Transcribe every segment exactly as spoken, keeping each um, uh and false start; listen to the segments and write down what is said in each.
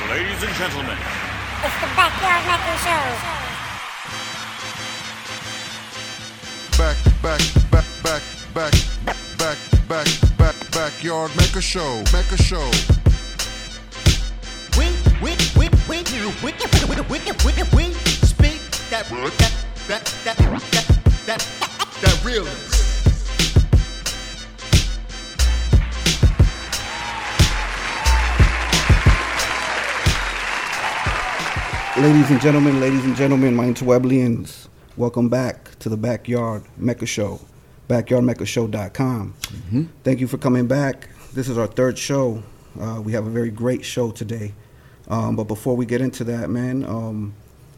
Ladies and gentlemen, it's the Backyard Mecca Show. Back, back, back, back, back, back, back, back, Backyard Mecca Show, Mecca Show. We, we, we, we, we, we, we, we, we speak that, that, that, that, that, that, that realness. Ladies and gentlemen, ladies and gentlemen, my interweblians, welcome back to the Backyard Mecca Show, backyard mecca show dot com. Mm-hmm. Thank you for coming back. This is our third show. Uh, we have a very great show today. Um, but before we get into that, man, um,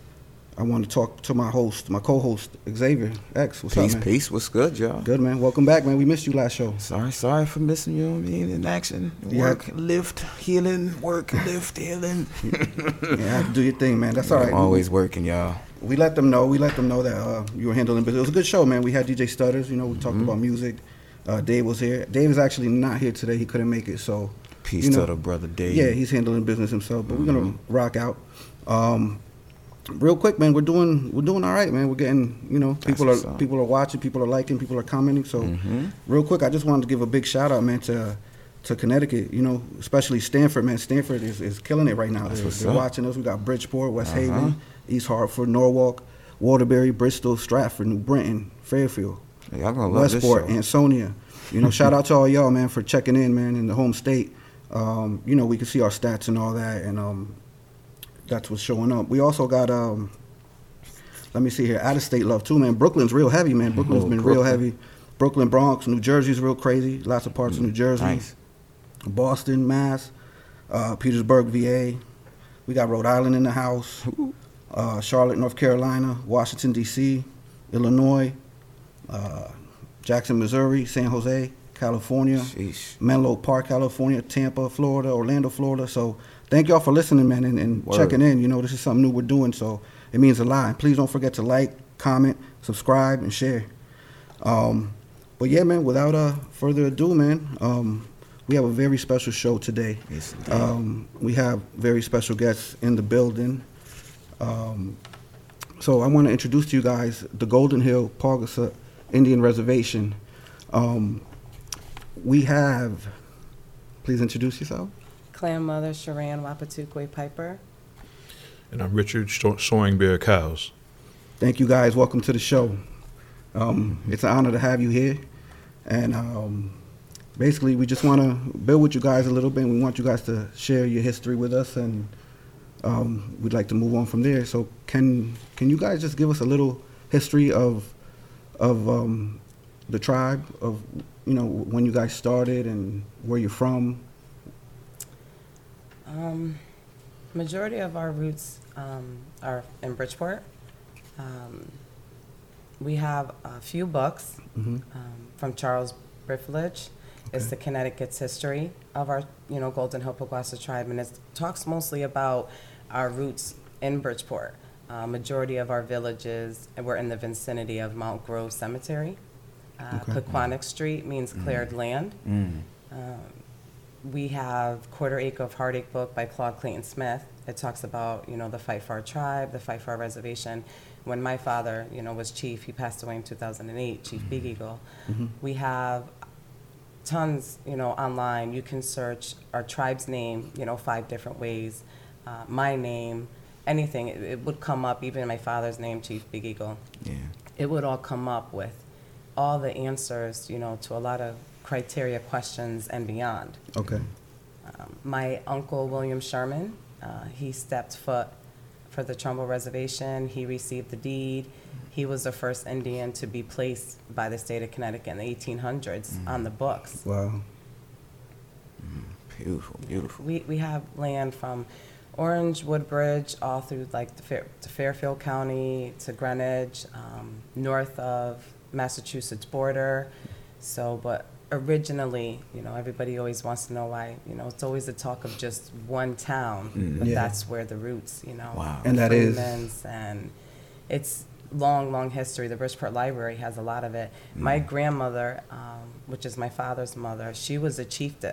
I want to talk to my host, my co-host, Xavier X. What's peace, up, man? Peace, What's good, y'all? Good, man. Welcome back, man. We missed you last show. Sorry, sorry for missing you. I mean, in action, Yeah. work, lift, healing, work, lift, healing. Yeah, have to do your thing, man. That's all right. I'm always working, y'all. We let them know. We let them know that uh, you were handling business. It was a good show, man. We had D J Stutters. You know, we talked Mhm. about music. Uh, Dave was here. Dave is actually not here today. He couldn't make it, so Peace you know, to the brother Dave. yeah, he's handling business himself. But Mhm. we're gonna rock out. Um, real quick, man. We're doing we're doing all right, man. We're getting you know people what's are up. people are watching, people are liking, people are commenting. So Mhm. real quick, I just wanted to give a big shout out, man, to to Connecticut. You know, especially Stanford, man. Stanford is, is killing it right now. That's They're, what's they're up. watching us. We got Bridgeport, West Uh-huh. Haven, East Hartford, Norwalk, Waterbury, Bristol, Stratford, New Britain, Fairfield, Hey, y'all gonna love Westport, this show. Ansonia. You know, shout out to all y'all, man, for checking in, man, in the home state. Um, you know, we can see our stats and all that, and um, that's what's showing up. We also got, um, let me see here, out of state love too, man. Brooklyn's real heavy, man. Brooklyn's Oh, been real Brooklyn. heavy. Brooklyn, Bronx, New Jersey's real crazy. Lots of parts of New Jersey. Nice. Boston, Mass, uh, Petersburg, V A. We got Rhode Island in the house. Uh, Charlotte, North Carolina, Washington, D C, Illinois, uh, Jackson, Missouri, San Jose, California, Sheesh. Menlo Park, California, Tampa, Florida, Orlando, Florida. So thank y'all for listening, man, and, and Word. checking in. You know, this is something new we're doing, so it means a lot. Please don't forget to like, comment, subscribe, and share. Um, but yeah, man, without uh, further ado, man, um, we have a very special show today. Yes, indeed. Um, we have very special guests in the building. Um, so I want to introduce to you guys the Golden Hill Paugussett Indian Reservation. Um, we have, please introduce yourself. Clan Mother Sharan Wapatukwe Piper. And I'm Richard Sto- Soaring Bear Cows. Thank you guys. Welcome to the show. Um, it's an honor to have you here. And um, basically, we just want to build with you guys a little bit. We want you guys to share your history with us, and um, we'd like to move on from there. So can can you guys just give us a little history of of um, the tribe, of you know when you guys started and where you're from? Um, majority of our roots um, are in Bridgeport. Um, we have a few books Mm-hmm. um, from Charles Briffledge. It's Okay. the Connecticut's history of our, you know, Golden Hill Paugussett tribe, and it talks mostly about our roots in Bridgeport. Uh, majority of our villages were in the vicinity of Mount Grove Cemetery. Uh, Okay. Paquonic Street means cleared land. Mm. Um, we have Quarter Acre of Heartache book by Claude Clayton Smith. It talks about, you know, the fight for our tribe, the fight for our reservation. When my father, you know, was chief, he passed away in two thousand eight, Chief Big Eagle. Mm-hmm. We have tons, you know, online. You can search our tribe's name, you know, five different ways. Uh, my name, anything, it, it would come up, even my father's name, Chief Big Eagle. Yeah. It would all come up with all the answers, you know, to a lot of criteria questions and beyond. Okay. Um, my uncle, William Sherman, uh, he stepped foot for the Trumbull Reservation. He received the deed. He was the first Indian to be placed by the state of Connecticut in the eighteen hundreds on the books. Wow. Beautiful, beautiful. We, we have land from Orange, Woodbridge, all through like the Fair, to Fairfield County, to Greenwich, um, north of Massachusetts border. So, but originally, you know, everybody always wants to know why, you know, it's always the talk of just one town, Mm. but Yeah. that's where the roots, you know. Wow. And that is- Freeman's, and it's long, long history. The Bridgeport Library has a lot of it. My grandmother, um, which is my father's mother, she was a chiefess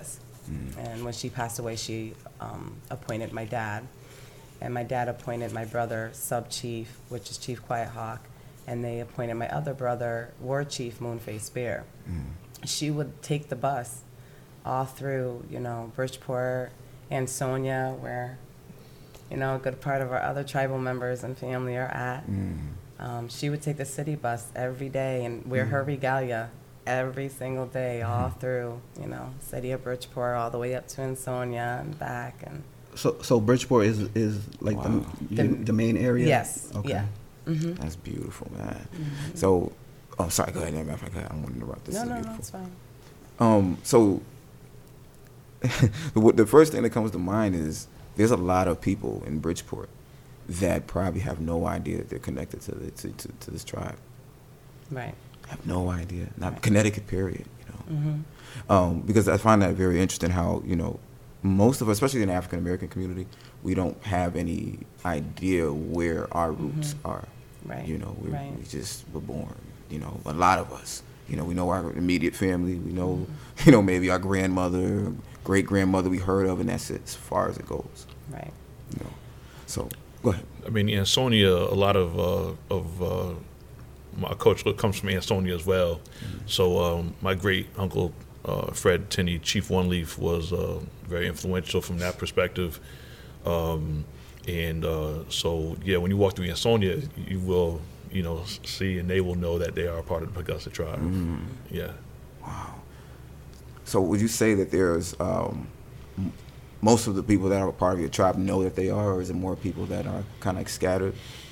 And when she passed away, she um, appointed my dad. And my dad appointed my brother sub-chief, which is Chief Quiet Hawk. And they appointed my other brother, War Chief Moonface Bear. She would take the bus all through, you know, Bridgeport, Ansonia, where, you know, a good part of our other tribal members and family are at. Um, she would take the city bus every day and wear her regalia every single day, all through, you know, city of Bridgeport, all the way up to Ansonia and back. And So, so Bridgeport is is like Wow. the, the the main area. yes, Okay. yeah. hmm That's beautiful, man. So, oh, sorry, go ahead. Never mind, I don't want to interrupt. This No, is no, no, beautiful. it's fine. Um, so the, what- the first thing that comes to mind is there's a lot of people in Bridgeport that probably have no idea that they're connected to the, to, to, to this tribe. Right. Have no idea. Not Connecticut, period. You know, hmm um, because I find that very interesting. How you know, most of us, especially in the African American community, we don't have any idea where our roots are. Right. You know, we Right. we just were born. You know, a lot of us. You know, we know our immediate family. We know, you know, maybe our grandmother, great grandmother we heard of, and that's it as far as it goes. Right. You know, so go ahead. I mean, Ansonia, a lot of uh, of uh, my culture comes from Ansonia as well. So um, my great uncle uh, Fred Tinney, Chief One Leaf, was uh, very influential from that perspective. Um, and uh, so, yeah, when you walk through Ansonia, you will, you know, see and they will know that they are part of the Augusta tribe. Yeah. Wow. So would you say that there's um, m- most of the people that are a part of your tribe know that they are, or is it more people that are kind of like scattered?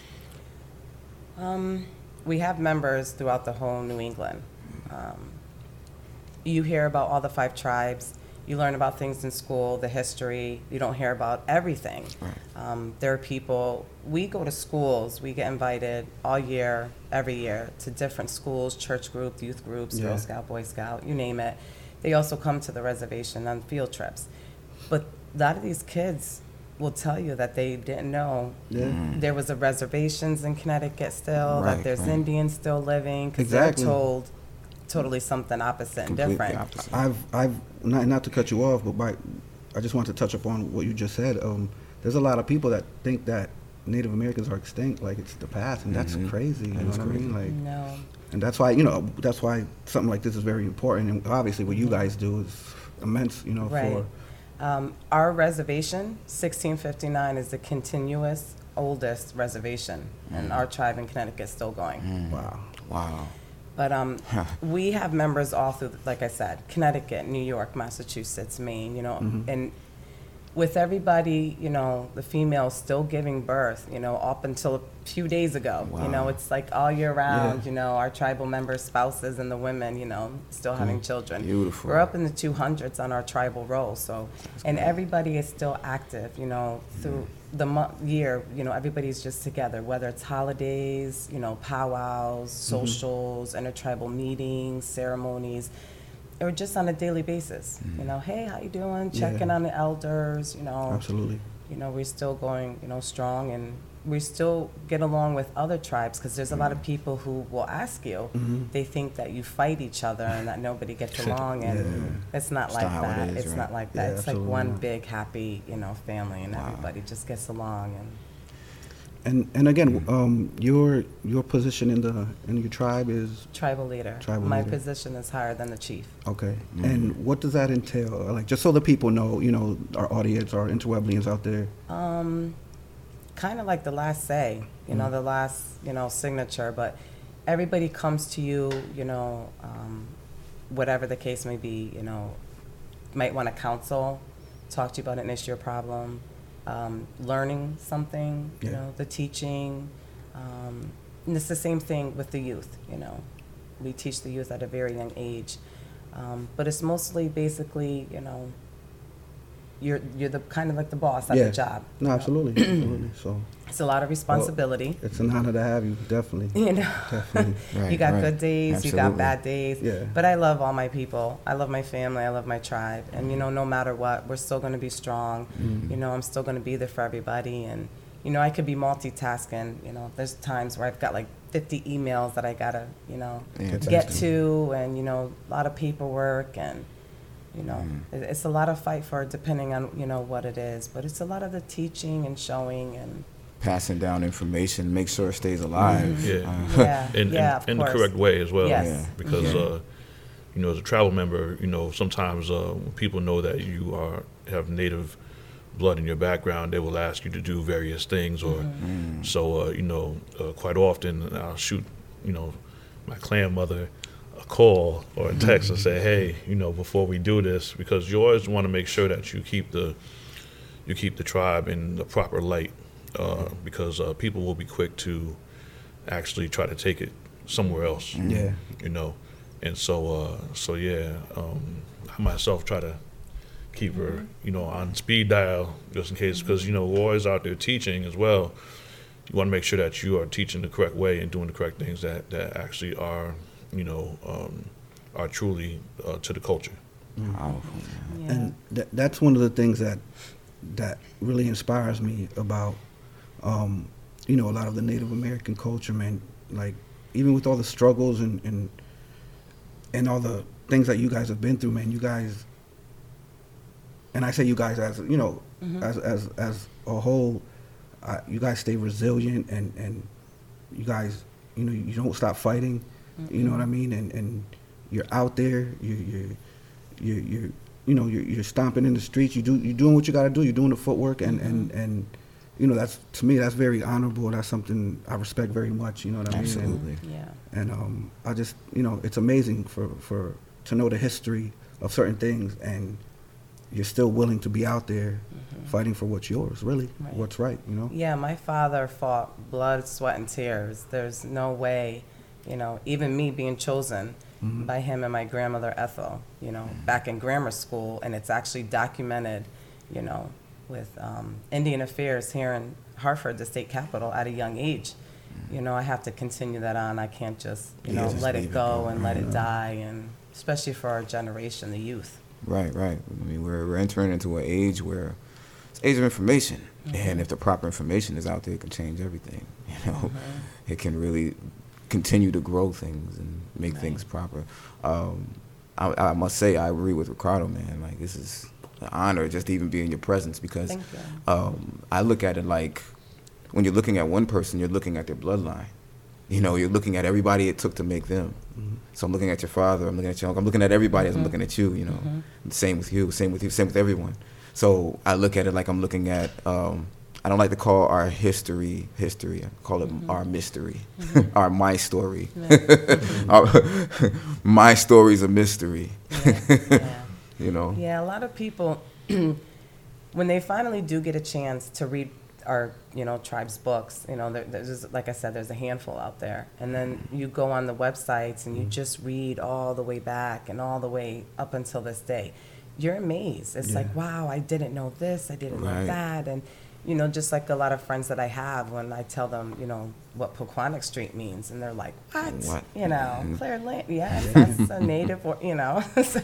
Um, we have members throughout the whole New England. Um, you hear about all the five tribes. You learn about things in school, the history. You don't hear about everything. Right. Um, there are people, we go to schools, we get invited all year, every year, to different schools, church groups, youth groups, Yeah. Girl Scout, Boy Scout, you name it. They also come to the reservation on field trips. But a lot of these kids will tell you that they didn't know Yeah. there was a reservations in Connecticut still, Right, that there's right. Indians still living, because Exactly. they're told totally something opposite and Completely different. opposite. I've I've not not to cut you off, but by, I just want to touch upon what you just said. Um, there's a lot of people that think that Native Americans are extinct, like it's the past, and that's Mhm. crazy. You That know is what I mean? crazy. Like, No. and that's why you know that's why something like this is very important. And obviously, what you guys do is immense. You know, Right. for Um, our reservation, sixteen fifty-nine, is the continuous oldest reservation, and our tribe in Connecticut is still going. wow. Wow. But um, we have members all through, like I said, Connecticut, New York, Massachusetts, Maine, you know, and with everybody, you know, the females still giving birth, you know, up until a few days ago. You know, Wow. it's like all year round, Yeah. you know, our tribal members, spouses, and the women, you know, still having children. Beautiful. We're up in the two hundreds on our tribal roll, so, and everybody is still active, you know, through the mo- year, you know, everybody's just together, whether it's holidays, you know, powwows, socials, intertribal meetings, ceremonies, or just on a daily basis. You know, hey, how you doing? Checking Yeah. on the elders, you know. Absolutely. You know, we're still going, you know, strong, and we still get along with other tribes, because there's a lot of people who will ask you, they think that you fight each other and that nobody gets along, and Yeah. it's not It's like not how it that. is, It's right? not like that. Yeah, It's like absolutely one not. big happy, you know, family, and Wow. everybody just gets along. And And and again, um, your your position in the in your tribe is tribal leader. Tribal My leader. position is higher than the chief. okay. And what does that entail? Like, just so the people know, you know, our audience, our interweblians out there. Um, kind of like the last say, you know, the last, you know, signature, but everybody comes to you, you know, um, whatever the case may be, you know, might want to counsel, talk to you about an issue or problem, um, learning something, you Yeah. know, the teaching. Um, and it's the same thing with the youth, you know. We teach the youth at a very young age. Um, but it's mostly basically, you know, you're you're the kind of like the boss at Yeah. the job. No, you know. absolutely, absolutely. So It's a lot of responsibility. it's an honor to have you. Definitely, You know, definitely. Right, you got right. good days, you got Absolutely. bad days. Yeah. But I love all my people. I love my family. I love my tribe. And you know, no matter what, we're still going to be strong. Mm-hmm. You know, I'm still going to be there for everybody. And you know, I could be multitasking. You know, there's times where I've got like fifty emails that I gotta, you know, Yeah, get that's to, and you know, a lot of paperwork, and You know, Mm. It- it's a lot of fight for it depending on, you know, what it is, but it's a lot of the teaching and showing and, Passing down information, make sure it stays alive. Yeah. Mm-hmm. yeah, in, yeah, in, of in the course. correct way as well. Yes. Yeah. Because, Yeah. uh, you know, as a travel member, you know, sometimes uh, when people know that you are have native blood in your background, they will ask you to do various things. Or Mm-hmm. Mm. so, uh, you know, uh, quite often I'll shoot, you know, my clan mother a call or a text and say, hey, you know, before we do this, because you always want to make sure that you keep the you keep the tribe in the proper light, uh, because uh, people will be quick to actually try to take it somewhere else. Yeah. You know, and so uh, so yeah, um, I myself try to keep her, you know, on speed dial just in case, because you know we're always out there teaching as well. You want to make sure that you are teaching the correct way and doing the correct things that that actually are, you know, um, are truly uh, to the culture. Powerful. Yeah. And th- that's one of the things that that really inspires me about, um, you know, a lot of the Native American culture, man. Like, even with all the struggles and and and all the things that you guys have been through, man, you guys, and I say you guys as, you know, Mhm. as as as a whole, uh, you guys stay resilient, and and you guys, you know, you don't stop fighting. You know what I mean? And and you're out there. You you you you you know you're, you're stomping in the streets. You do you're doing what you got to do. You're doing the footwork, and and and you know that's, to me, that's very honorable. That's something I respect very much. You know what I mean? And- Absolutely. Yeah. And um, I just, you know, it's amazing for, for to know the history of certain things, and you're still willing to be out there fighting for what's yours, really, Mm-hmm. Right. what's right, you know? Yeah, my father fought blood, sweat, and tears. There's no way, you know, even me being chosen Mhm. by him and my grandmother Ethel, you know, back in grammar school, and it's actually documented, you know, with um, Indian Affairs here in Hartford, the state capital, at a young age. You know, I have to continue that on. I can't just, you Yeah, know, just let leave it it go go. and let it Yeah. die, and especially for our generation, the youth. Right, right. I mean, we're, we're entering into an age where it's age of information, and if the proper information is out there, it can change everything. You know, it can really continue to grow things and make Right. things proper. Um, I, I must say, I agree with Ricardo, man. Like, this is an honor just to even be in your presence, because Thank you. um, I look at it like when you're looking at one person, you're looking at their bloodline. You know, you're looking at everybody it took to make them. Mhm. So I'm looking at your father, I'm looking at your uncle, I'm looking at everybody as I'm Mhm. looking at you, you know. Mhm. Same with you, same with you, same with everyone. So I look at it like I'm looking at, um, I don't like to call our history history, I call it our mystery, our my story. Our, my story's a mystery, Yeah. Yeah. you know. Yeah, a lot of people, when they finally do get a chance to read our, you know, tribe's books, you know, there, there's, like I said, there's a handful out there. And then you go on the websites and you just read all the way back and all the way up until this day. You're amazed. It's Yeah. like, wow, I didn't know this, I didn't know Right. that. And, you know, just like a lot of friends that I have, when I tell them, you know, what Pequannock Street means, and they're like, what? What? You know, Mhm. Claire Lane, yes, that's a native, or, you know. So,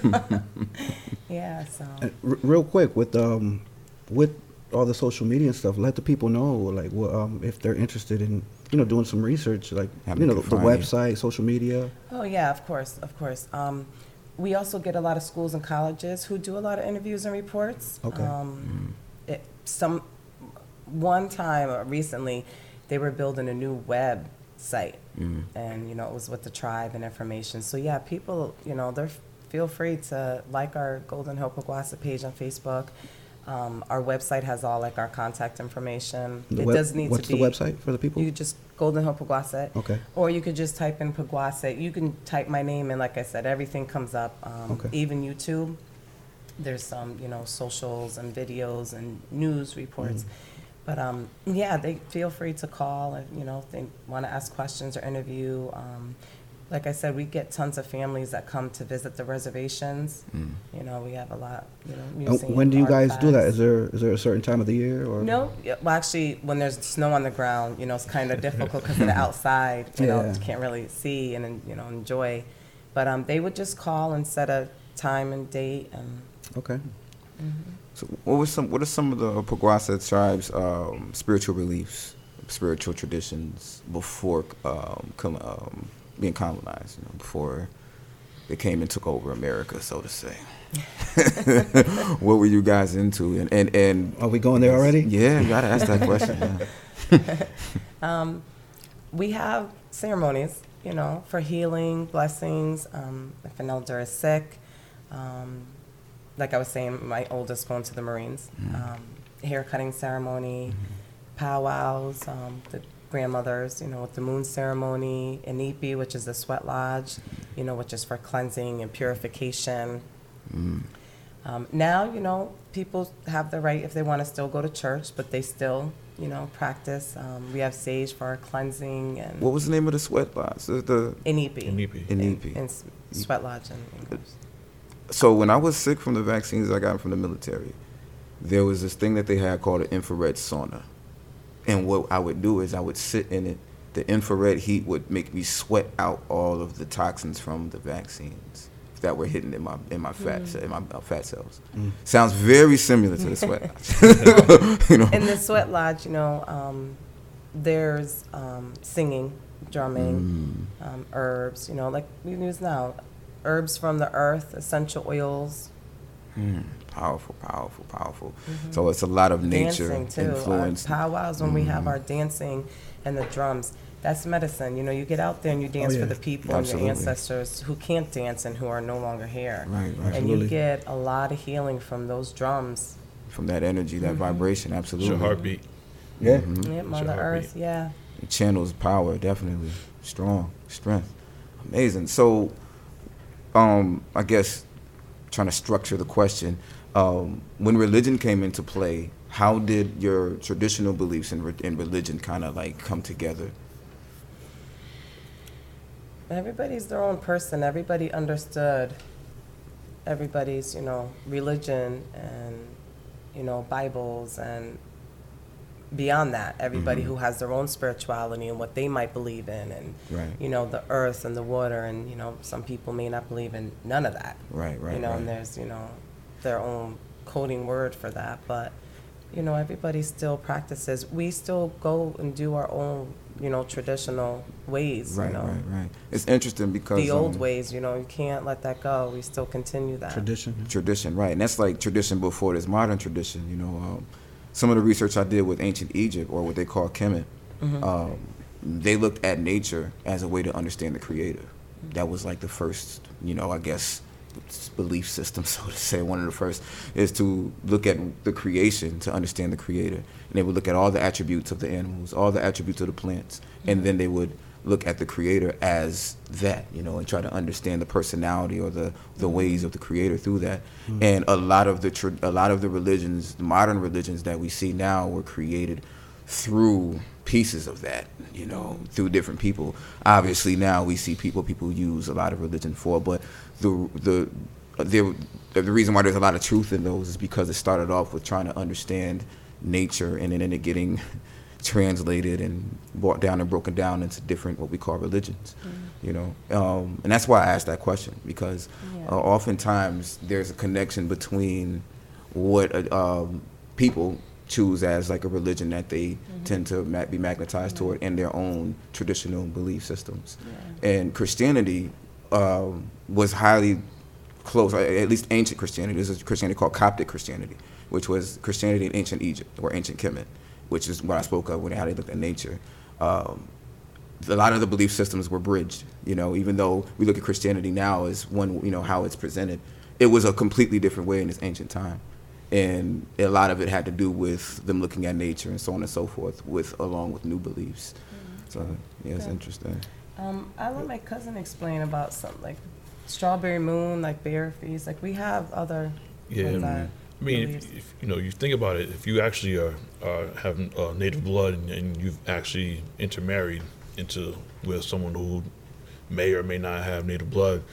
yeah, so. Uh, r- real quick, with um, with all the social media and stuff, let the people know, like, what, um, if they're interested in, you know, doing some research, like, How you they know, can the, the find you. website, social media. Oh, yeah, of course, of course. Um, we also get a lot of schools and colleges who do a lot of interviews and reports. Okay. Um, it, some, one time uh, recently, they were building a new web site, Mm. and, you know, it was with the tribe and information. So, yeah, people, you know, they're, feel free to like our Golden Hill Pequawassa page on Facebook. Um, our website has all, like, our contact information. The It web- does need what's to be. the website for the people? You could just Golden Hill Pequawassa. Okay. Or you could just type in Pequawassa. You can type my name, and like I said, everything comes up. Um, Okay. Even YouTube. There's some, you know, socials and videos and news reports. But um, yeah, they feel free to call if, you know, if they want to ask questions or interview. Um, like I said, we get tons of families that come to visit the reservations. Mm. You know, we have a lot, you know, And museum when do you guys do that? artifacts. Is there is there a certain time of the year, or? No, yeah, well, actually, when there's snow on the ground, you know, it's kind of difficult because of the outside. You know, Yeah. you can't really see and, you know, enjoy. But um, they would just call and set a time and date, and Okay. So what was some? What are some of the Pequawassa tribe's um, spiritual beliefs, spiritual traditions before um, col- um, being colonized? You know, before that came and took over America, so to say. What were you guys into? And and, and Are we going there already? Yeah, you gotta ask that question. Yeah. Um, we have ceremonies, you know, for healing, blessings. Um, if an elder is sick, um, like I was saying, my oldest going to the Marines. Um, hair cutting ceremony, powwows, um, the grandmothers, you know, with the moon ceremony, Inipi, which is the sweat lodge, you know, which is for cleansing and purification. Um, now, you know, people have the right if they want to still go to church, but they still, you know, practice. Um, we have sage for our cleansing and What was the name of the sweat lodge? The, the Inipi. Inipi. Inipi. And s- sweat lodge in English. So when I was sick from the vaccines I got from the military, there was this thing that they had called an infrared sauna. And what I would do is I would sit in it. The infrared heat would make me sweat out all of the toxins from the vaccines that were hidden in my in my fat ce- in my uh, fat cells. Sounds very similar to the sweat lodge. You know. In the sweat lodge, you know, um, there's um, singing, drumming, um, herbs, you know, like we use now, herbs from the earth, essential oils, Mm, powerful, powerful, powerful. So it's a lot of nature dancing too. influence. Our powwows, when we have our dancing and the drums, that's medicine. You know, you get out there and you dance yeah. for the people Absolutely. and your ancestors who can't dance and who are no longer here. Right, right. And Absolutely. you get a lot of healing from those drums. From that energy, that vibration, It's absolutely. your heartbeat. Yeah. Yeah, Mother heartbeat. Earth, yeah. It channels power, definitely. Strong, strength. Amazing. So, um, I guess, trying to structure the question, um, when religion came into play, how did your traditional beliefs in, re- in religion kind of like come together? Everybody's their own person. Everybody understood everybody's, you know, religion and, you know, Bibles and beyond that, everybody who has their own spirituality and what they might believe in and, Right. you know, the earth and the water and, you know, some people may not believe in none of that. Right, right, You know, right. and there's, you know, their own coding word for that. But, you know, everybody still practices. We still go and do our own, you know, traditional ways, Right, you know. right, right. It's interesting because The old um, ways, you know, you can't let that go. We still continue that. Tradition. tradition, right? And that's like tradition before this modern tradition. You know, um, some of the research I did with ancient Egypt, or what they call Kemet, um, they looked at nature as a way to understand the Creator. That was like the first, you know, I guess, belief system, so to say. One of the first is to look at the creation to understand the Creator. And they would look at all the attributes of the animals, all the attributes of the plants, and then they would look at the Creator as that, you know, and try to understand the personality or the, the ways of the Creator through that. And a lot of the tr- a lot of the religions, the modern religions that we see now, were created through pieces of that, you know, through different people. Obviously, now we see people people use a lot of religion for, but the the the the reason why there's a lot of truth in those is because it started off with trying to understand nature, and then it getting translated and brought down and broken down into different what we call religions, you know. Um, and that's why I asked that question, because Yeah. uh, oftentimes there's a connection between what uh, um, people choose as like a religion that they tend to ma- be magnetized toward, and their own traditional belief systems. And Christianity um, was highly close, uh, at least ancient Christianity. This is Christianity called Coptic Christianity, which was Christianity in ancient Egypt or ancient Kemet, which is what I spoke of when how they looked at nature. Um, a lot of the belief systems were bridged, you know, even though we look at Christianity now as one, you know, how it's presented, it was a completely different way in this ancient time. And a lot of it had to do with them looking at nature and so on and so forth, with along with new beliefs. So, yeah, it's Okay. interesting. Um, I let my cousin explain about something like strawberry moon, like bear feast. Like we have other. Yeah, ones I that mean, beliefs. if, if you know, you think about it. If you actually are, are having uh, native blood and, and you've actually intermarried into with someone who may or may not have native blood,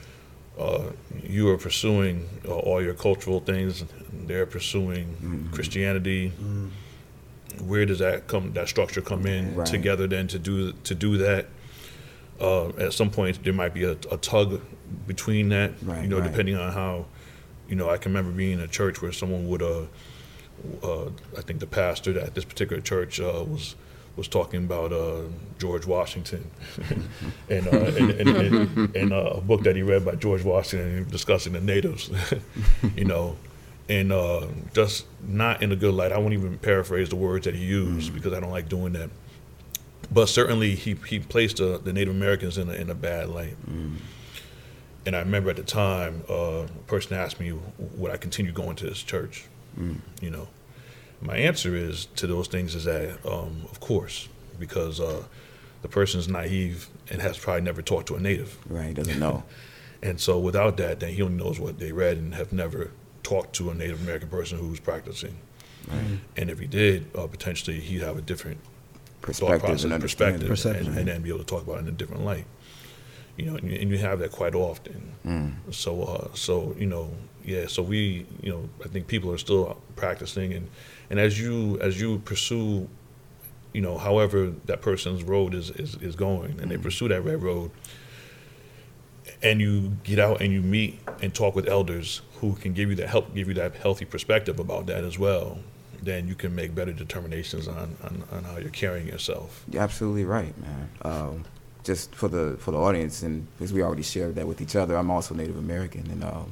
uh, you are pursuing uh, all your cultural things. They're pursuing Christianity. Where does that come? That structure come in Right. together then to do to do that? Uh, at some point, there might be a, a tug between that. Right, you know, right. depending on how. You know, I can remember being in a church where someone would, uh, uh, I think the pastor at this particular church uh, was was talking about uh, George Washington and, uh, and, and, and, and uh, a book that he read by George Washington discussing the natives, you know, and uh, just not in a good light. I won't even paraphrase the words that he used because I don't like doing that. But certainly he, he placed uh, the Native Americans in a, in a bad light. Mm. And I remember at the time, uh, a person asked me, would I continue going to this church? Mm. You know, my answer is to those things is that, um, of course, because uh, the person's naive and has probably never talked to a native. Right, doesn't know. And so without that, then he only knows what they read and have never talked to a Native American person who's practicing. Right. And if he did, uh, potentially he'd have a different perspective process, and perspective, perception, and, and then be able to talk about it in a different light. You know, and you, and you have that quite often. Mm. So, uh, so you know, yeah. So we, you know, I think people are still practicing, and, and as you as you pursue, you know, however that person's road is is, is going, and mm. they pursue that red road, and you get out and you meet and talk with elders who can give you that help, give you that healthy perspective about that as well. Then you can make better determinations on, on, on how you're carrying yourself. You're absolutely right, man. Um, just for the for the audience, and because we already shared that with each other, I'm also Native American, and um,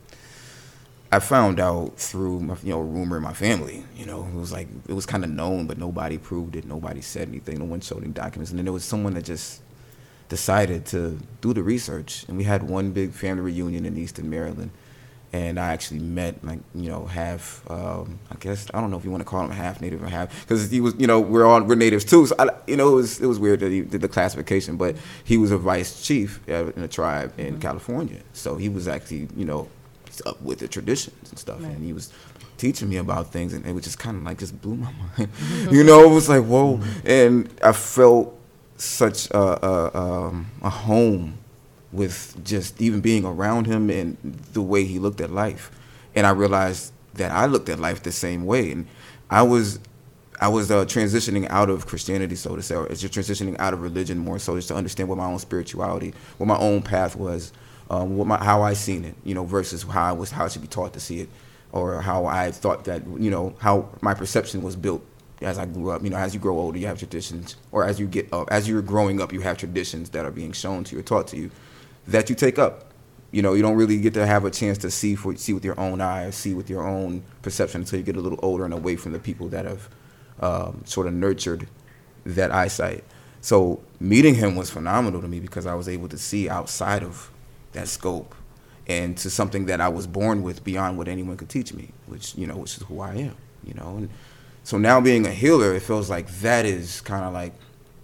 I found out through my, you know, rumor in my family. You know, it was like it was kind of known, but nobody proved it. Nobody said anything. No one showed any documents, and then there was someone that just decided to do the research, and we had one big family reunion in Eastern Maryland. And I actually met, like, you know, half, um, I guess, I don't know if you want to call him half Native or half, because he was, you know, we're all, we're natives too. So, I, you know, it was it was weird that he did the classification, but he was a vice chief in a tribe in mm-hmm. California. So he was actually, you know, up with the traditions and stuff. Right. And he was teaching me about things, and it was just kind of like, just blew my mind. You know, it was like, whoa. Mm-hmm. And I felt such a, a, um, a home with just even being around him and the way he looked at life. And I realized that I looked at life the same way. And I was I was uh, transitioning out of Christianity, so to say, or just transitioning out of religion more so just to understand what my own spirituality, what my own path was, um, what my, how I seen it, you know, versus how I was, how I should be taught to see it, or how I thought that, you know, how my perception was built as I grew up. You know, as you grow older, you have traditions, or as you get up, as you're growing up, you have traditions that are being shown to you or taught to you that you take up. You know, you don't really get to have a chance to see for see with your own eyes, see with your own perception until you get a little older and away from the people that have um, sort of nurtured that eyesight. So meeting him was phenomenal to me because I was able to see outside of that scope and to something that I was born with beyond what anyone could teach me, which, you know, which is who I am, you know. And so now being a healer, it feels like that is kind of like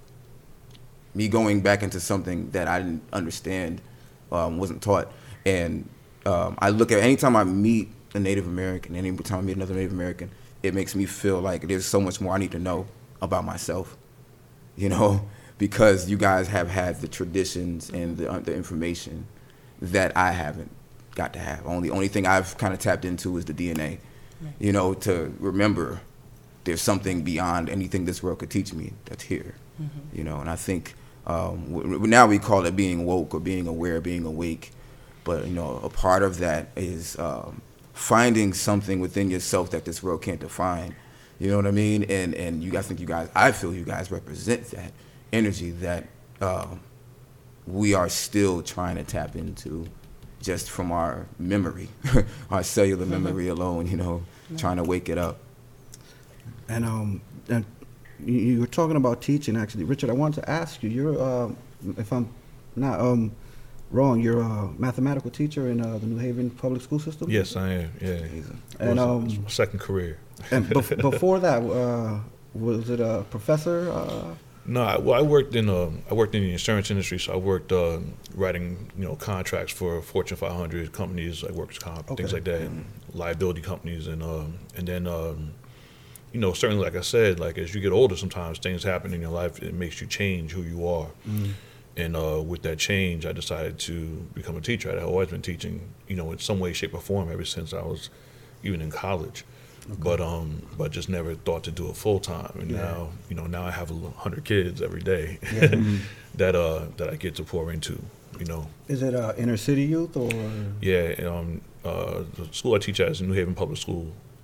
me going back into something that I didn't understand. Um, wasn't taught. And um, I look at, anytime I meet a Native American, anytime I meet another Native American, it makes me feel like there's so much more I need to know about myself, you know, because you guys have had the traditions and the, uh, the information that I haven't got to have. Only only thing I've kind of tapped into is the D N A, right. You know, to remember there's something beyond anything this world could teach me that's here, mm-hmm. You know, and I think Um, w- now we call it being woke or being aware, being awake. But, you know, a part of that is um, finding something within yourself that this world can't define. You know what I mean? And and you guys think you guys, I feel you guys represent that energy that um, we are still trying to tap into just from our memory, our cellular memory alone, you know, trying to wake it up. And, um, and You, you were talking about teaching, actually. Richard, I wanted to ask you, you're, uh, if I'm not um, wrong, you're a mathematical teacher in uh, the New Haven public school system? Yes, I am, yeah. And, um, it's my second career. And bef- before that, uh, was it a professor? Uh? No, I, well, I worked in uh, I worked in the insurance industry, so I worked uh, writing, you know, contracts for Fortune five hundred companies, like workers' comp, okay. things like that, and liability companies, and um, and then, um, you know, certainly, like I said, like as you get older, sometimes things happen in your life. It makes you change who you are, mm. and uh, with that change, I decided to become a teacher. I'd always been teaching, you know, in some way, shape, or form ever since I was even in college. Okay. But um, but just never thought to do it full time. And yeah. now, you know, now I have a hundred kids every day yeah. mm-hmm. that uh that I get to pour into. You know. Is it uh, inner city youth or? Yeah, um, uh, the school I teach at is New Haven Public School,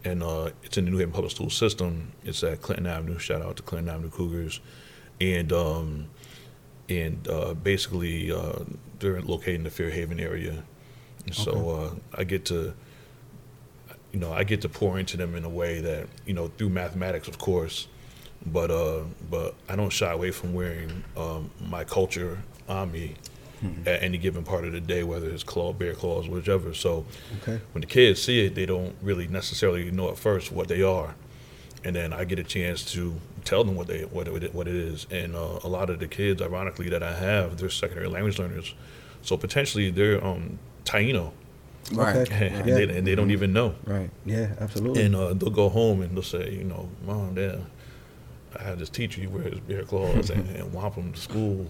and uh, it's in the New Haven Public School System. It's at Clinton Avenue. Shout out to Clinton Avenue Cougars, and um, and uh, basically uh, they're located in the Fairhaven area. And so uh, I get to, you know, I get to pour into them in a way that, you know, through mathematics, of course, but uh, but I don't shy away from wearing um, my culture on me mm-hmm. at any given part of the day, whether it's claw, bear claws, whichever. So Okay. when the kids see it, they don't really necessarily know at first what they are, and then I get a chance to tell them what they what it, what it is. And uh, a lot of the kids, ironically, that I have, they're secondary language learners, so potentially they're um, Taino, Right. Okay. and, Yeah. they, and they don't even know. Right. Yeah, absolutely. And uh, they'll go home and they'll say, you know, Mom, Dad, I had this teacher, he wears bear claws and, and wampum to school.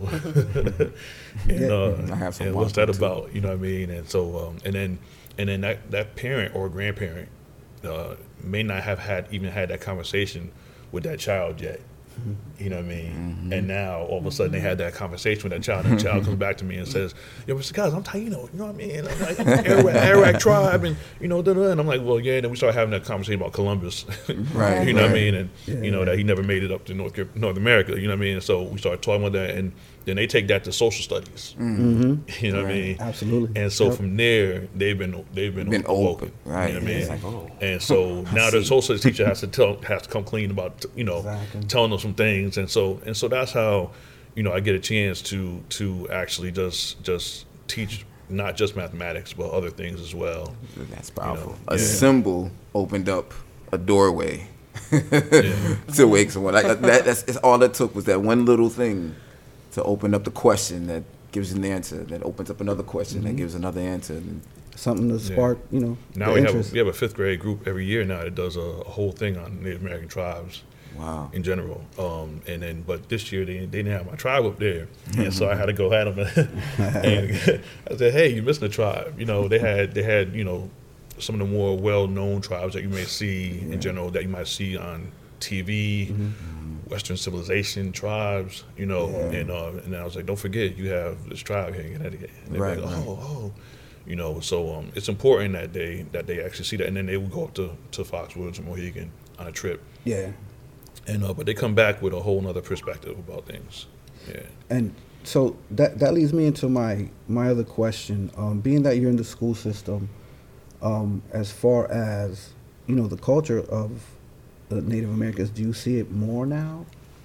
and Yeah. uh, I have some and what's that wampum, too. about? You know what I mean? And so, um, and then, and then that, that parent or grandparent uh, may not have had even had that conversation with that child yet. You know what I mean? Mm-hmm. And now all of a sudden they had that conversation with that child, and the child comes back to me and says, "Yo, Mister Cos, I'm Taino." You know what I mean? I'm like, Arawak, Arawak tribe, and you know, da, da. And I'm like, "Well, yeah." And then we start having that conversation about Columbus, Right, you know what I right. mean? And Yeah. you know that he never made it up to North North America. You know what I mean? And so we start talking about that, and then they take that to social studies. Mm-hmm. You know what I Right. mean? Absolutely. And so Yep. from there, they've been they've been, Been awoken. open, right. You know what I mean? It's like, oh. And so now the social studies teacher has to tell has to come clean about you know Exactly. telling them some things, and so and so that's how you know I get a chance to to actually just just teach not just mathematics but other things as well. That's powerful. know, A yeah. symbol opened up a doorway Yeah. to wake someone. Like that, that's it's all it took was that one little thing to open up the question that gives an answer, that opens up another question that gives another answer. And Something to spark, you know, Now the we have a, interest. we have a fifth grade group every year now that does a, a whole thing on Native American tribes. wow. In general, um, and then but this year they, they didn't have my tribe up there, and so I had to go at them. And I said, "Hey, you're missing a tribe." You know, they had they had you know some of the more well-known tribes that you may see in general that you might see on T V, Western civilization tribes. You know, and uh, and I was like, "Don't forget, you have this tribe here in Connecticut." And they were Right, like, right. "Oh, oh." You know, so um, it's important that they that they actually see that, and then they would go up to, to Foxwoods and Mohegan on a trip. Yeah. And uh, but they come back with a whole nother perspective about things. Yeah. And so that that leads me into my my other question. Um, being that you're in the school system, um, as far as you know the culture of the Native Americans, do you see it more now,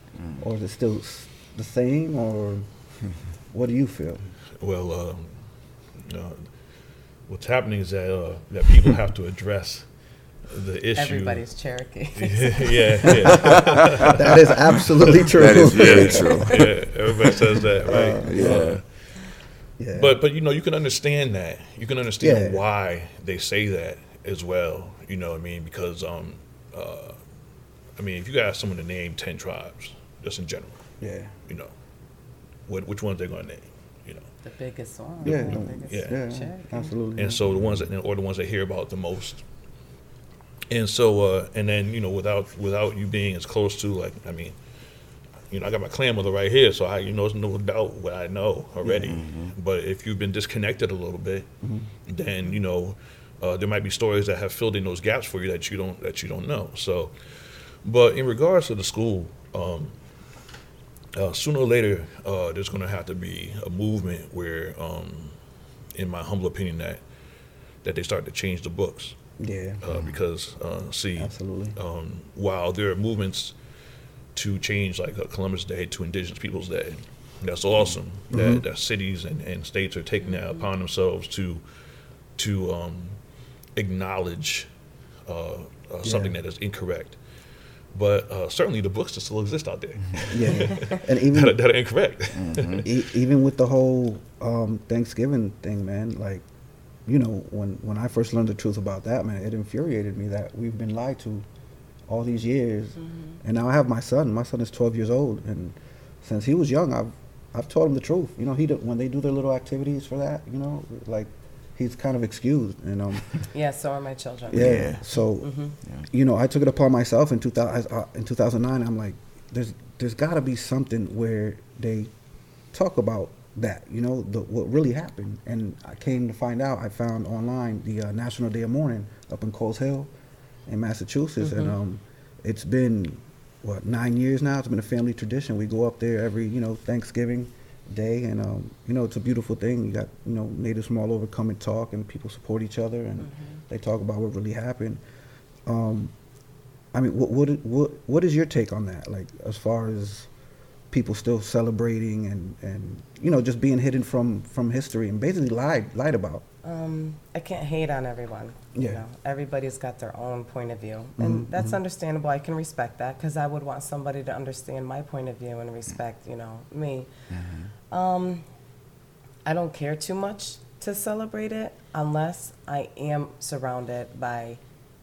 or is it still s- the same, or what do you feel? Well, um, uh, what's happening is that uh, that people have to address the issue. Everybody's Cherokee. yeah, yeah, That is absolutely true. That is very true. yeah. Everybody says that, right? Uh, yeah. Uh, Yeah. But but you know you can understand that. You can understand Yeah. why they say that as well. You know what I mean? Because um, uh, I mean if you ask someone to name ten tribes, just in general, yeah. you know, what which ones they're going to name, you know. The biggest one. Yeah. The no, biggest Yeah. Yeah. Cherokee. Absolutely. And so the ones that or the ones that hear about the most. And so uh, and then you know without without you being as close to like I mean, you know I got my clan mother right here, so I you know there's no doubt what I know already. But if you've been disconnected a little bit, then you know uh, there might be stories that have filled in those gaps for you that you don't that you don't know. So, but in regards to the school. Um, Uh, sooner or later, uh, there's going to have to be a movement where, um, in my humble opinion, that that they start to change the books. yeah. Uh, because, uh, see, Absolutely. um, while there are movements to change, like uh, Columbus Day to Indigenous Peoples Day, that's awesome. That, that cities and, and states are taking that upon themselves to to um, acknowledge uh, uh, something Yeah. that is incorrect. But uh, certainly the books that still exist out there Yeah. And even that, are, that are incorrect. E- even with the whole um, Thanksgiving thing, man, like, you know, when, when I first learned the truth about that, man, it infuriated me that we've been lied to all these years. And now I have my son. My son is twelve years old. And since he was young, I've I've told him the truth. You know, he do, when they do their little activities for that, you know, like, he's kind of excused. And, um, Yeah, so are my children. yeah. Yeah. So, you know, I took it upon myself in two thousand, uh, in two thousand nine. I'm like, there's there's got to be something where they talk about that, you know, the, what really happened. And I came to find out, I found online the uh, National Day of Mourning up in Coles Hill, in Massachusetts, and Mm-hmm. um, it's been what nine years now. It's been a family tradition. We go up there every you know Thanksgiving Day, and um, you know it's a beautiful thing. You got you know natives from all over come and talk, and people support each other, and Mm-hmm. they talk about what really happened. Um, I mean, what what what what is your take on that? Like as far as people still celebrating and, and you know just being hidden from, from history and basically lied lied about. Um, I can't hate on everyone. You Yeah. know, everybody's got their own point of view, and Mhm, that's mhm. understandable. I can respect that because I would want somebody to understand my point of view and respect, you know, me. Um, I don't care too much to celebrate it unless I am surrounded by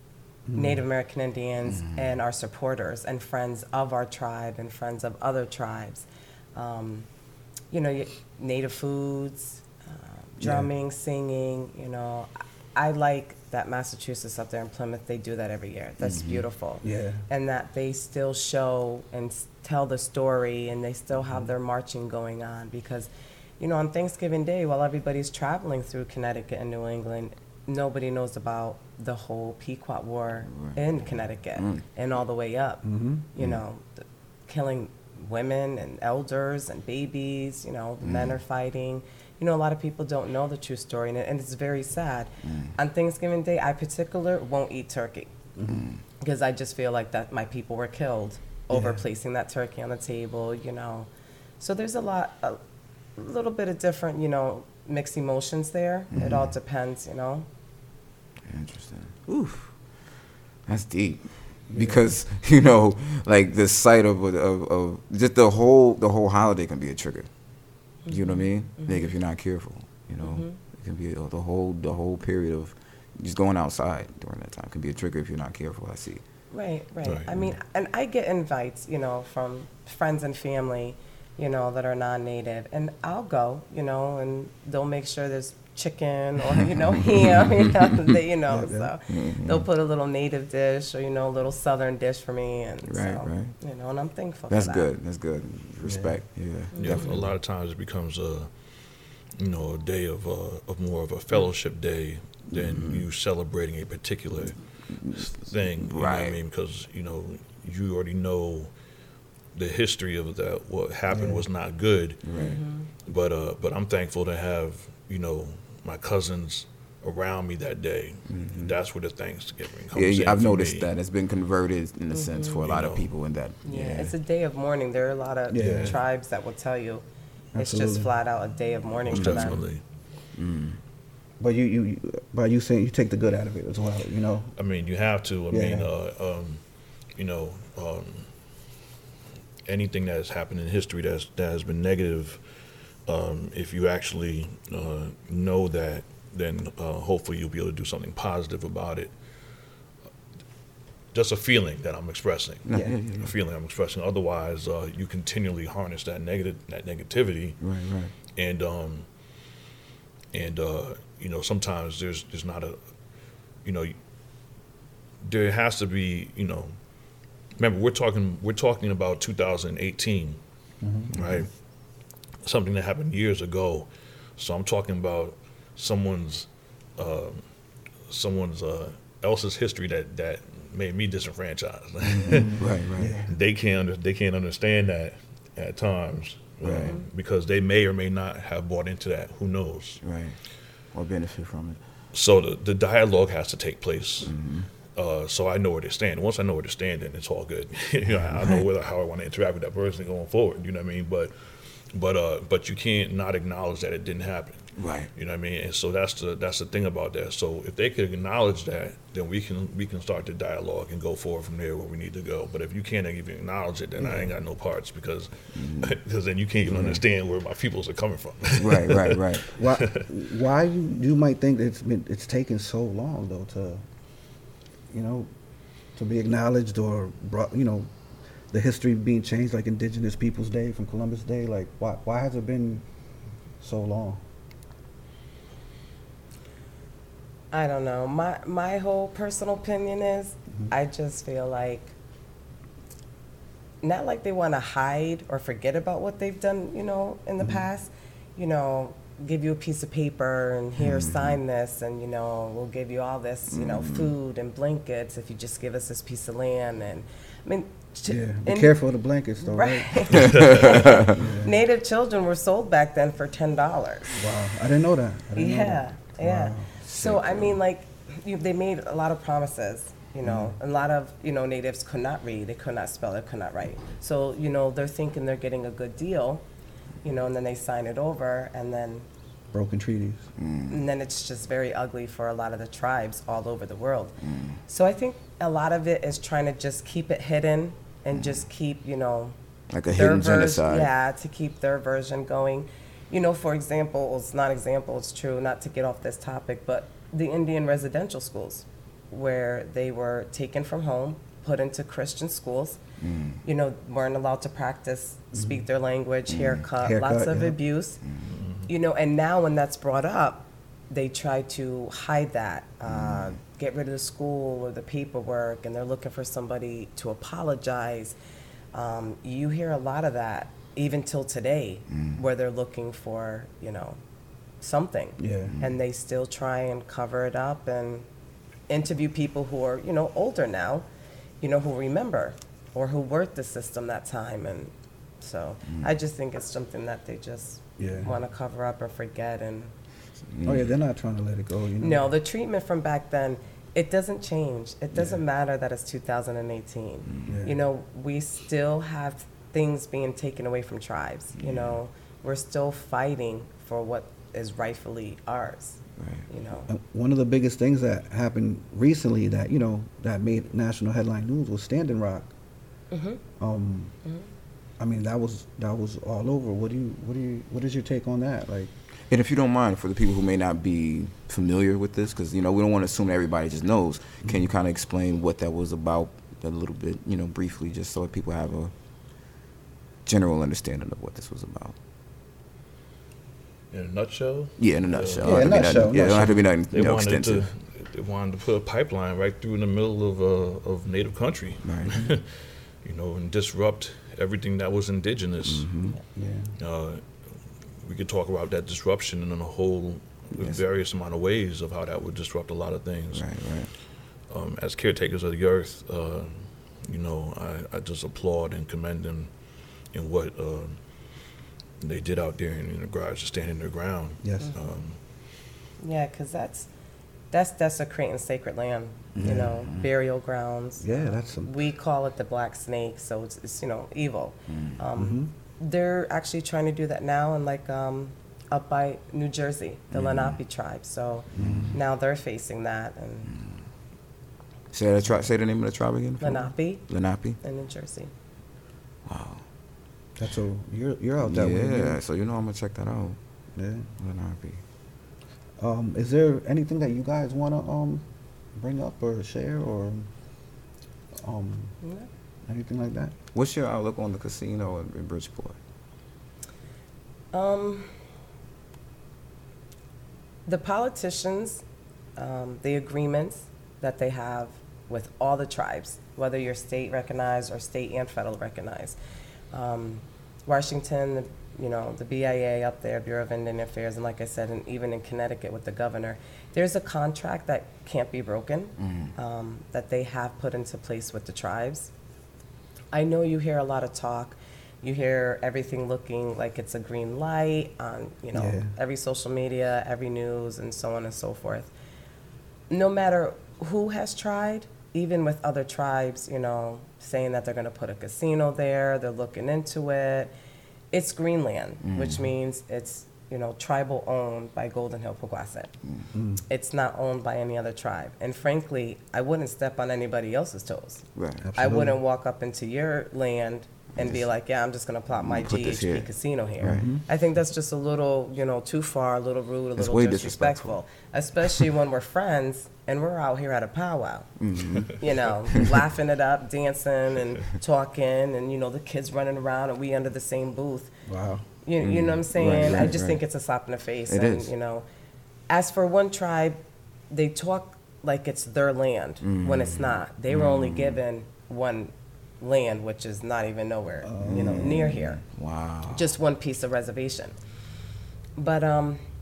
Native American Indians and our supporters and friends of our tribe and friends of other tribes. Um, you know, y- native foods, uh, drumming, singing, you know. I I like that Massachusetts up there in Plymouth, they do that every year. That's beautiful. Yeah. And that they still show and s- tell the story and they still have their marching going on because, you know, on Thanksgiving Day, while everybody's traveling through Connecticut and New England, nobody knows about the whole Pequot War in Connecticut and all the way up. You know, the, killing women and elders and babies. You know, men are fighting. You know, a lot of people don't know the true story, and, it, and it's very sad. On Thanksgiving Day, I particular won't eat turkey because I just feel like that my people were killed over Yeah. placing that turkey on the table. You know, so there's a lot, a little bit of different, you know, mixed emotions there. It all depends, you know. Interesting. Oof. That's deep. Because, you know, like the sight of, of, of just the whole, the whole holiday can be a trigger. You know what I mean? Like if you're not careful, you know, it can be uh, the whole, the whole period of just going outside during that time can be a trigger if you're not careful. I see. Right, right. Right. I mean, and I get invites, you know, from friends and family, you know, that are non-native, and I'll go, you know, and they'll make sure there's chicken or you know ham, you know, they, you know, Yeah, so they'll put a little native dish or you know a little southern dish for me, and Right, so right. you know, and I'm thankful. That's for that. good. That's good. Respect. Yeah. Yeah, Definitely. a lot of times it becomes a, you know, a day of uh, of more of a fellowship day than you celebrating a particular thing. You know what I Right. mean? Because you know you already know the history of that. What happened Yeah. was not good. Right. But uh, but I'm thankful to have you know my cousins around me that day. That's where the Thanksgiving comes Yeah, in. yeah, I've for noticed me. that it's been converted in a sense for a lot You of know. people in that. Yeah, Yeah. it's a day of mourning. There are a lot of Yeah. tribes that will tell you it's Absolutely. just flat out a day of mourning Most for them. definitely. But you, you, you by you saying you take the good out of it as well, you know. I mean, you have to. I Yeah. mean, uh, um, you know, um, anything that has happened in history that's, that has been negative, um, if you actually uh, know that, then uh, hopefully you'll be able to do something positive about it. Just a feeling that I'm expressing. No, Yeah. yeah, yeah, yeah. A feeling I'm expressing. Otherwise, uh, you continually harness that negative, that negativity, Right, right. and um, and uh, you know sometimes there's there's not a, you know, there has to be, you know, remember we're talking we're talking about two thousand eighteen, right? Something that happened years ago. So I'm talking about someone's um someone's uh, else's history that that made me disenfranchised. Right, right. They can't under, they can't understand that at times, um, Right. because they may or may not have bought into that. Who knows? Right. Or benefit from it. So the, the dialogue has to take place. Uh, so I know where they stand. Once I know where they stand, then it's all good. you know, I know whether how I want to interact with that person going forward. You know what I mean? But but uh, but you can't not acknowledge that it didn't happen. Right. You know what I mean? And so that's the that's the thing about that. So if they could acknowledge that, then we can we can start the dialogue and go forward from there where we need to go. But if you can't even acknowledge it, then I ain't got no parts because because then you can't even understand where my peoples are coming from. Right, right, right. Why why you, you might think that it's been it's taken so long though to you know to be acknowledged or brought, you know the history being changed, like Indigenous Peoples Day from Columbus Day. Like why why has it been so long? I don't know. My my whole personal opinion is I just feel like not like they want to hide or forget about what they've done, you know, in the past. You know, give you a piece of paper and here, sign this, and, you know, we'll give you all this, you know, food and blankets if you just give us this piece of land. And, I mean, ch- Yeah, be and- careful of the blankets, though, right? Right. Native children were sold back then for ten dollars. Wow, I didn't know that. I didn't know Yeah, that. yeah. Wow. So, I mean, like, you, they made a lot of promises, you know. Mm-hmm. A lot of, you know, natives could not read, they could not spell, they could not write. So, you know, they're thinking they're getting a good deal, you know, and then they sign it over, and then Broken treaties. and then it's just very ugly for a lot of the tribes all over the world. So I think a lot of it is trying to just keep it hidden and just keep, you know, Like a their hidden vers- genocide. Yeah, to keep their version going. You know, for example, it's not example, it's true, not to get off this topic, but the Indian residential schools, where they were taken from home, put into Christian schools, you know, weren't allowed to practice, speak their language, haircut, Haircut, lots of yeah. abuse. You know, and now when that's brought up, they try to hide that, uh, get rid of the school or the paperwork, and they're looking for somebody to apologize. Um, you hear a lot of that, even till today, where they're looking for, you know, something. Yeah. And they still try and cover it up and interview people who are, you know, older now, you know, who remember or who worked the system that time. And so I just think it's something that they just Yeah. want to cover up or forget. And Oh yeah, they're not trying to let it go. You know. no, the treatment from back then, it doesn't change. It doesn't matter that it's two thousand eighteen. Yeah. You know, we still have things being taken away from tribes. You know, we're still fighting for what is rightfully ours. Right. You know, Uh, One of the biggest things that happened recently that you know that made national headline news was Standing Rock. Mm-hmm. Um, I mean that was that was all over. What do you what do you what is your take on that? Like, And if you don't mind, for the people who may not be familiar with this, because you know we don't want to assume that everybody just knows, can you kind of explain what that was about a little bit, you know, briefly, just so that people have a general understanding of what this was about? In a nutshell, Yeah, in a nutshell. Yeah, It in don't a have to be nutshell, nothing- Yeah, it don't have to be nothing, they you know, wanted to extensive. they wanted to put a pipeline right through in the middle of uh, of native country, Right. you know, and disrupt everything that was indigenous. Mm-hmm. yeah, Uh, we could talk about that disruption in a whole Yes. various amount of ways of how that would disrupt a lot of things. Right, right. Um, as caretakers of the earth, uh, you know, I, I just applaud and commend them in what uh, they did out there in, in the garage, standing their ground. yes, Um, yeah, because that's that's desecrating sacred land. You know, burial grounds. yeah. That's some. We call it the black snake, so it's, it's you know evil. Mm-hmm. Um, They're actually trying to do that now, and like um, up by New Jersey, the Mm-hmm. Lenape tribe. So now they're facing that, and Say that tri- say the name of the tribe again. for me. Lenape Lenape. in New Jersey. Wow. That's a you're you're out that way. Yeah, man. so you know I'm gonna check that out. Yeah. Lenape. Um, is there anything that you guys want to um bring up or share or um Yeah. anything like that? What's your outlook on the casino in, in Bridgeport? Um, the politicians, um, the agreements that they have with all the tribes, whether you're state recognized or state and federal recognized. Um, Washington, you know, the B I A up there, Bureau of Indian Affairs, and like I said, and even in Connecticut with the governor, there's a contract that can't be broken, um, that they have put into place with the tribes. I know you hear a lot of talk. You hear everything looking like it's a green light on, you know, Yeah. every social media, every news, and so on and so forth. No matter who has tried, even with other tribes, you know, saying that they're going to put a casino there, they're looking into it. It's Greenland, which means it's, you know, tribal owned by Golden Hill Powasset. It's not owned by any other tribe. And frankly, I wouldn't step on anybody else's toes. Right. I Absolutely. wouldn't walk up into your land and be like, yeah, I'm just gonna plop my Put this G H P here. casino here. Right. I think that's just a little, you know, too far, a little rude, a It's little way disrespectful. Especially when we're friends and we're out here at a powwow. Mm-hmm. You know, laughing it up, dancing and talking, and, you know, the kids running around and we under the same booth. Wow. You, you know what I'm saying? right, I just right. think it's a slap in the face. It and, is. you know, as for one tribe, they talk like it's their land when it's not. They were only given one land, which is not even nowhere, you know, near here. Wow. Just one piece of reservation. But um,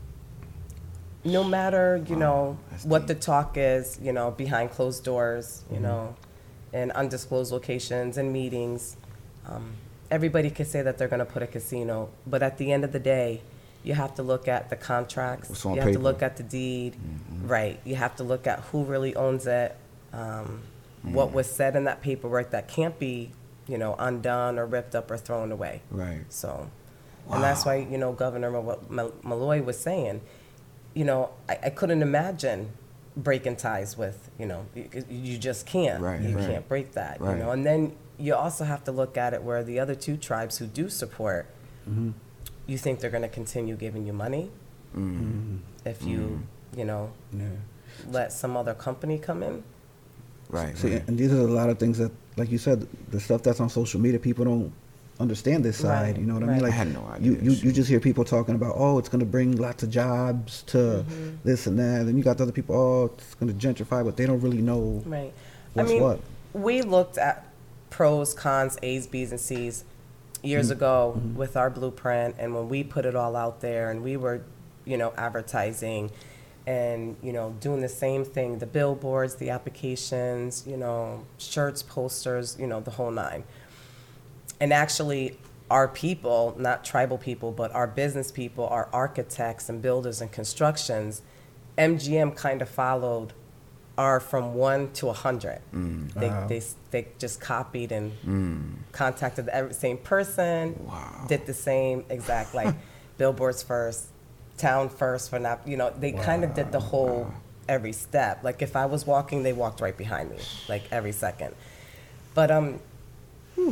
no matter, you Wow, know, that's what the deep. talk is, you know, behind closed doors, you Mm-hmm. know, in undisclosed locations and meetings, um, everybody can say that they're going to put a casino, but at the end of the day, you have to look at the contracts. What's on you have to paper. look at the deed, Mm-hmm. right? You have to look at who really owns it, um, what was said in that paperwork that can't be, you know, undone or ripped up or thrown away. Right. So, and that's why, you know, Governor Mal- Mal- Malloy was saying, you know, I, I couldn't imagine breaking ties with, you know, you, you just can't. Right, you right. can't break that, Right. you know. And then you also have to look at it where the other two tribes who do support, Mm-hmm. you think they're going to continue giving you money Mm-hmm. if you, you know, Yeah. let some other company come in. Right. See, right. and these are a lot of things that, like you said, the stuff that's on social media, people don't understand this side. Right, You know what I mean? right. Like I had no You, idea. you, you just hear people talking about, oh, it's going to bring lots of jobs to Mm-hmm. this and that. Then you got the other people, oh, it's going to gentrify, but they don't really know. Right. What's I mean, what? we looked at pros, cons, A's, B's, and C's years ago with our blueprint, and when we put it all out there, and we were, you know, advertising, and you know, doing the same thing, the billboards, the applications, you know, shirts, posters, you know, the whole nine. And actually, our people, not tribal people, but our business people, our architects and builders and constructions, M G M kind of followed our from one to a hundred. They, Wow. they they just copied and contacted the every, same person. Wow. Did the same exact like billboards first, town first for not you know they kind of did the whole every step. Like if I was walking, they walked right behind me, like every second. But um, whew,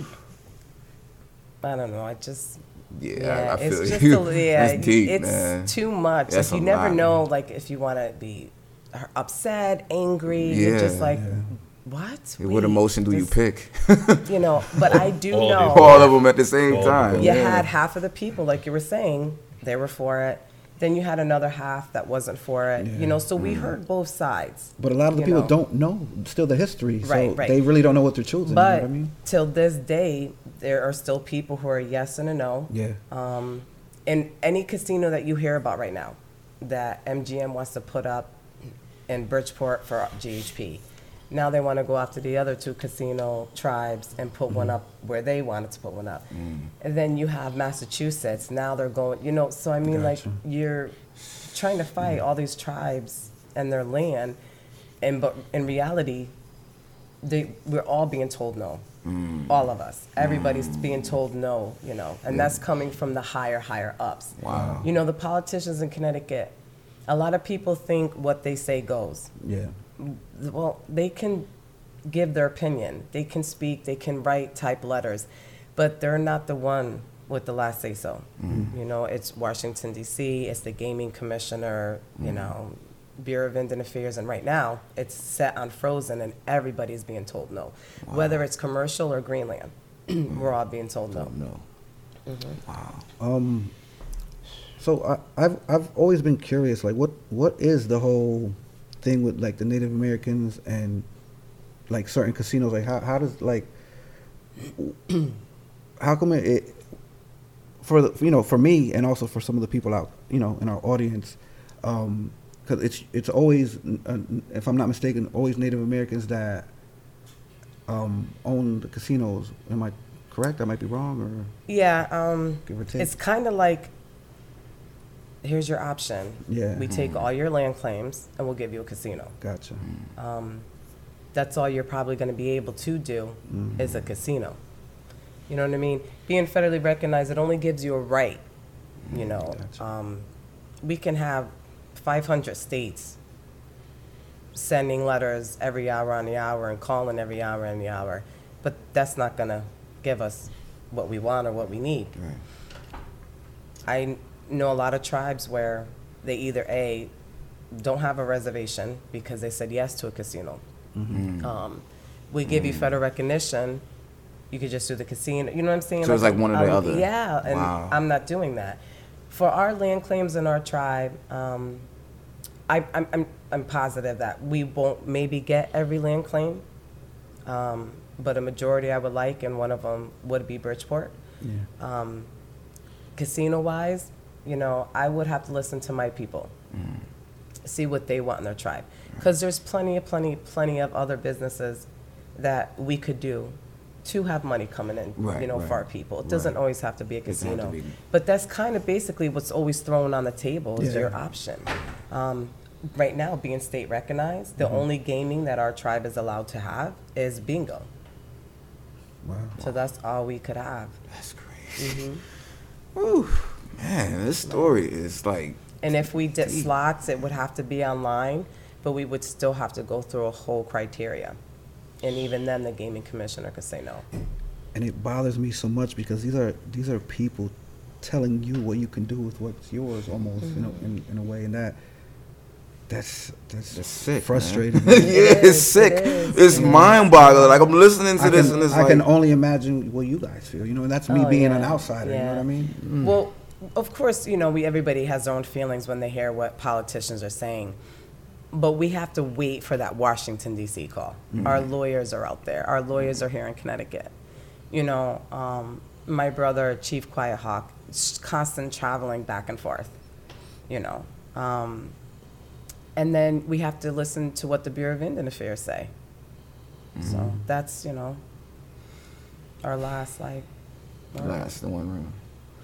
I don't know. I just Yeah, I it's feel just you. A, yeah, That's deep, it's man. too much. That's like you a never lot, know. man. Like if you want to be upset, angry, you're Yeah. just like, what? What We emotion do you just- pick? You know, but I do All know these- All of them at the same All of time. them. you yeah. had half of the people, like you were saying, they were for it. Then you had another half that wasn't for it. Yeah. You know, so we Mm. heard both sides. But a lot of the you people know. don't know still the history, so Right, right. they really don't know what they're choosing. But you know what I mean? till this day, there are still people who are yes and a no. Yeah. Um, and any casino that you hear about right now that M G M wants to put up in Bridgeport for G H P, now they want to go after the other two casino tribes and put one up where they wanted to put one up. And then you have Massachusetts. Now they're going, you know, so I mean, like, Gotcha. you're trying to fight all these tribes and their land. And but in reality, they, we're all being told no. All of us. Everybody's being told no, you know, and that's coming from the higher, higher ups. Wow. You know, the politicians in Connecticut, a lot of people think what they say goes. Yeah. Well, they can give their opinion. They can speak, they can write, type letters, but they're not the one with the last say so. You know, it's Washington, D C, it's the gaming commissioner, you know, Bureau of Indian Affairs, and right now it's set on frozen and everybody's being told no. Whether it's commercial or Greenland, we're all being told no. No. Wow. Um, so I, I've I've always been curious, like what what is the whole thing with like the Native Americans and like certain casinos? Like how how does like how come it, it for the, you know for me and also for some of the people out you know in our audience, um, because it's it's always uh, if I'm not mistaken always Native Americans that um, own the casinos. Am I correct? I might be wrong or Yeah, um, give or take. it's kind of like, here's your option. Yeah. We take all your land claims and we'll give you a casino. Gotcha. Um, that's all you're probably going to be able to do is a casino. You know what I mean? Being federally recognized, it only gives you a right. You know, Gotcha. um, we can have five hundred states sending letters every hour on the hour and calling every hour on the hour, but that's not going to give us what we want or what we need. Right. I know a lot of tribes where they either A, don't have a reservation because they said yes to a casino. Um, we give you federal recognition, you could just do the casino. You know what I'm saying? So it's like one or the um, other. Yeah, and Wow. I'm not doing that. For our land claims in our tribe, um, I, I'm, I'm, I'm positive that we won't maybe get every land claim, um, but a majority I would like, and one of them would be Bridgeport. Yeah. Um, casino wise, you know, I would have to listen to my people see what they want in their tribe. Because there's plenty of, plenty, plenty of other businesses that we could do to have money coming in, Right, you know, right, for our people. It doesn't right. always have to be a doesn't have to casino. be. But that's kind of basically what's always thrown on the table is Yeah. your option. Um, right now, being state recognized, the Mm-hmm. only gaming that our tribe is allowed to have is bingo. Wow. So that's all we could have. That's crazy. Mm-hmm. Whew, man, this story is like, And if we did Deep. slots, it would have to be online, but we would still have to go through a whole criteria. And even then, the gaming commissioner could say no. And it bothers me so much because these are these are people telling you what you can do with what's yours, almost, you know, in, in a way, and that that's that's, That's sick, man. frustrating. yeah, it's is, sick. it is, It's it is. mind-boggling. Like I'm listening to I this, can, and it's I like, can only imagine what you guys feel, you know, and that's me Oh, being yeah, an outsider, you know yeah. what I mean? Well, of course, you know, we everybody has their own feelings when they hear what politicians are saying. But we have to wait for that Washington, D C call. Our lawyers are out there. Our lawyers are here in Connecticut. You know, um, my brother, Chief Quiet Hawk, s- constant traveling back and forth, you know. Um, and then we have to listen to what the Bureau of Indian Affairs say. So that's, you know, our last, like, word. last the one room.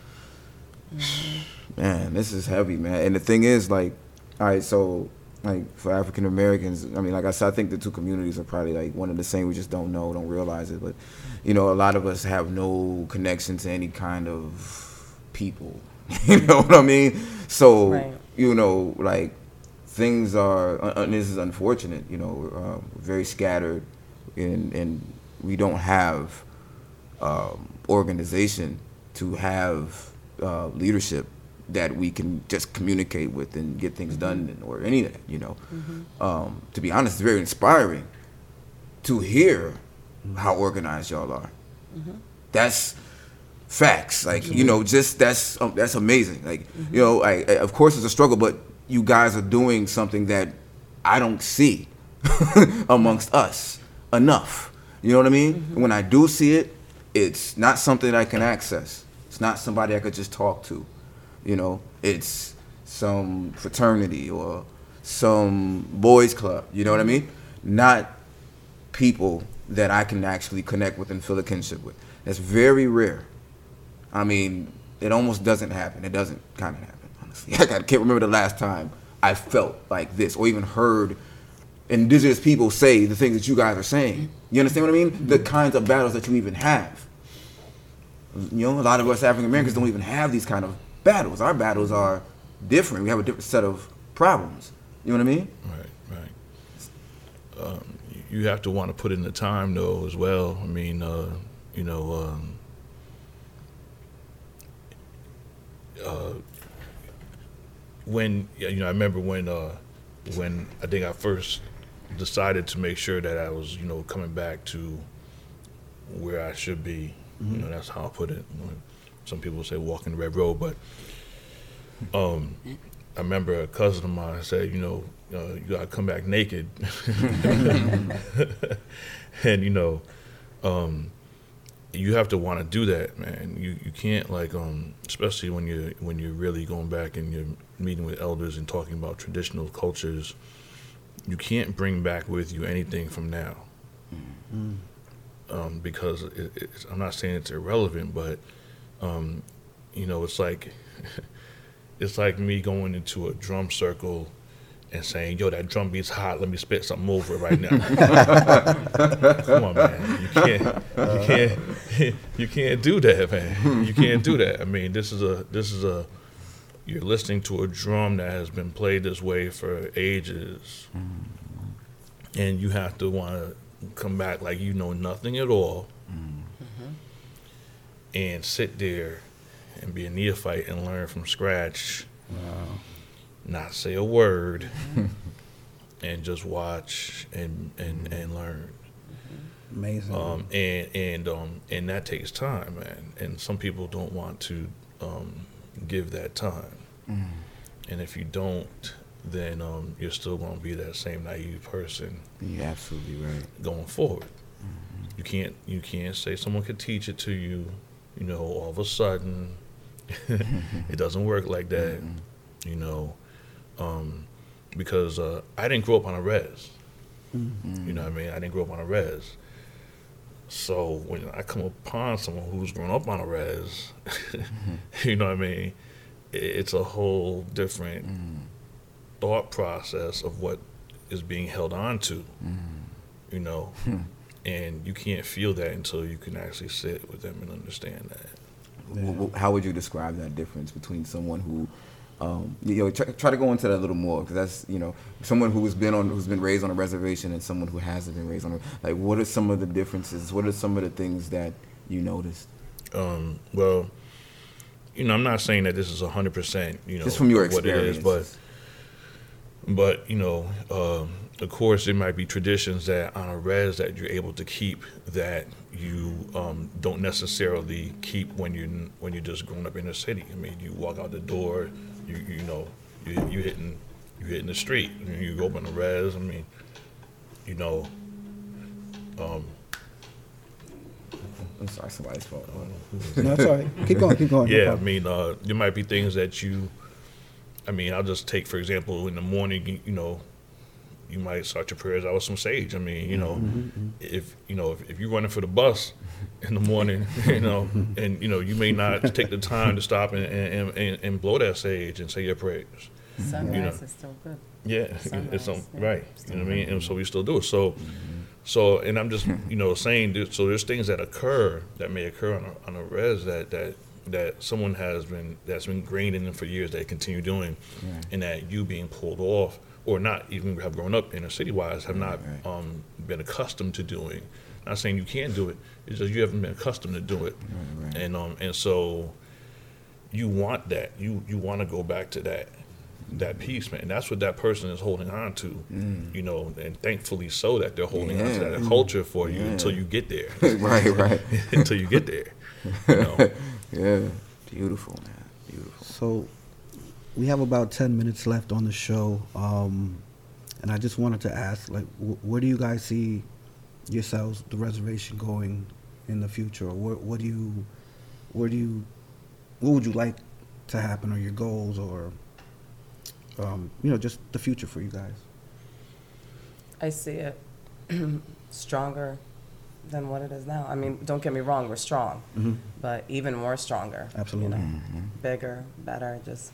Man, this is heavy, man. And the thing is, like, all right, so like for African Americans, I mean, like I said, I think the two communities are probably like one and the same. We just don't know, don't realize it. But you know, a lot of us have no connection to any kind of people. You know what I mean? So Right. you know, like things are, and this is unfortunate. You know, uh, very scattered, and and we don't have um, organization to have uh, leadership that we can just communicate with and get things done and, or any of that, you know. Um, to be honest, it's very inspiring to hear how organized y'all are. That's facts. Like, you know, just that's um, that's amazing. Like, you know, I, I, of course it's a struggle, but you guys are doing something that I don't see amongst us enough. You know what I mean? When I do see it, it's not something that I can access. It's not somebody I could just talk to. You know, it's some fraternity or some boys club. You know what I mean? Not people that I can actually connect with and feel a kinship with. That's very rare. I mean, it almost doesn't happen. It doesn't kind of happen, honestly. I can't remember the last time I felt like this or even heard indigenous people say the things that you guys are saying. You understand what I mean? The kinds of battles that you even have. You know, a lot of us African Americans don't even have these kind of battles. Our battles are different. We have a different set of problems. You know what I mean? Right, right. Um, you have to want to put in the time, though, as well. I mean, uh, you know, um, uh, when you know, I remember when uh, when I think I first decided to make sure that I was, you know, coming back to where I should be. You know, that's how I put it. Some people say walking the red road, but um, I remember a cousin of mine said, you know, uh, you gotta come back naked, and you know, um, you have to want to do that, man. You you can't like, um, especially when you're when you're really going back and you're meeting with elders and talking about traditional cultures. You can't bring back with you anything from now. Mm-hmm. Um, because it, it's, I'm not saying it's irrelevant, but um, you know, it's like it's like me going into a drum circle and saying, "Yo, that drum beat's hot. Let me spit something over it right now." Come on, man. You can't, you can't, you can't do that, man. You can't do that. I mean, this is a, this is a. You're listening to a drum that has been played this way for ages, and you have to want to come back like you know nothing at all, mm-hmm. and sit there and be a neophyte and learn from scratch. Wow. Not say a word, and just watch and and, and learn. Amazing. Um, and and um, and that takes time, man. And some people don't want to um, give that time. Mm. And if you don't, then um, you're still going to be that same naive person. You're absolutely right. Going forward, mm-hmm. you can't you can't say someone could teach it to you. You know, all of a sudden, it doesn't work like that. Mm-hmm. You know, um, because uh, I didn't grow up on a res. You know what I mean? I didn't grow up on a res. So when I come upon someone who's grown up on a res, you know what I mean? It's a whole different thought process of what is being held on to, you know? And you can't feel that until you can actually sit with them and understand that. W- w- How would you describe that difference between someone who, um, you know, try, try to go into that a little more, because that's, you know, someone who's been on, who's been raised on a reservation and someone who hasn't been raised on a, like, what are some of the differences? What are some of the things that you noticed? Um, well, you know, I'm not saying that this is one hundred percent, you know, Just from your what it is, experience. but, but, you know, um, of course, there might be traditions that on a res that you're able to keep that you um, don't necessarily keep when you when you're just growing up in the city. I mean, you walk out the door, you you know, you you hitting you hitting the street. You, you go up on the res. I mean, you know. Um, I'm sorry, somebody's fault. No, that's all right. Keep going, keep going. no Yeah, I problem. mean, uh, there might be things that you, I mean, I'll just take, for example, in the morning, you, you know, you might start your prayers out with some sage. I mean, you know, if, you know, if, if you're running for the bus in the morning, you know, and, you know, you may not take the time to stop and, and, and, and blow that sage and say your prayers. Sunrise You know. is still good. Yeah, Sunrise, it's some, yeah. right. You know what I mean? And so we still do it. So, so, and I'm just, you know, saying, that- so there's things that occur that may occur on a, on a res that, that, that someone has been, that's been ingrained in them for years, they continue doing, Right. and that you being pulled off, or not even have grown up inner city wise, have not right. um, been accustomed to doing. Not saying you can't do it, it's just you haven't been accustomed to do it. Right, right. And um, and so you want that. You you want to go back to that that peace, man. And that's what that person is holding on to, you know, and thankfully so that they're holding on to Yeah. that culture for you Yeah. until you get there. right, right. until you get there. You know. Yeah, beautiful, man, beautiful. So we have about ten minutes left on the show, um, and I just wanted to ask, like, wh- where do you guys see yourselves, the reservation, going in the future? Or what, what do you, where do you, what would you like to happen, or your goals, or, um, you know, just the future for you guys? I see it stronger than what it is now. I mean, don't get me wrong, we're strong, Mhm. but even more stronger. Absolutely. You know, bigger, better, just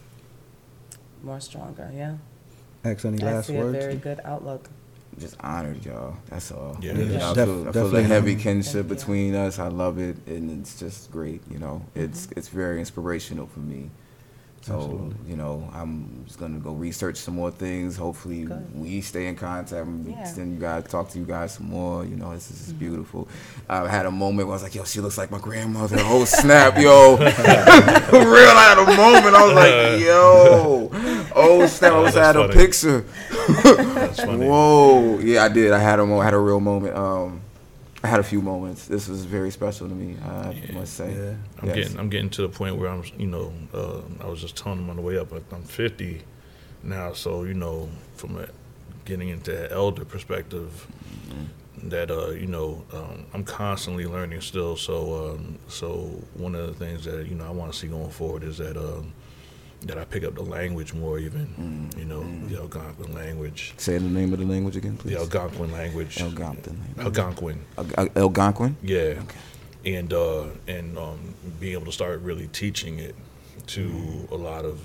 more stronger, yeah. X, any I last see words? a very good outlook. Just honored, y'all. That's all. Yeah. You know, Yeah, I def- feel, I feel definitely the heavy honored. kinship Thank you. between us. I love it, and it's just great. You know, it's it's very inspirational for me. So Absolutely. you know, I'm just gonna go research some more things. Hopefully, Good. we stay in contact. and Yeah. Send you guys, talk to you guys some more. You know, this is beautiful. I had a moment where I was like, "Yo, she looks like my grandmother." Oh snap, yo! For real, I had a moment. I was like, "Yo, oh snap!" I was That's had a funny. picture. That's funny. Whoa! Yeah, I did. I had a mo- I had a real moment. Um, I had a few moments. This was very special to me. I must say. Yeah. I'm Yes. getting I'm getting to the point where I'm, you know, uh, I was just telling them on the way up, but I'm fifty now, so you know, from a, getting into an elder perspective, that uh, you know, um, I'm constantly learning still. So um, so one of the things that you know I want to see going forward is that um, that I pick up the language more, even you know, the Algonquin language, Say the name of the language again, please. the Algonquin language, Algonquin. Algonquin. Al- Algonquin. Yeah, and uh, and um, being able to start really teaching it to a lot of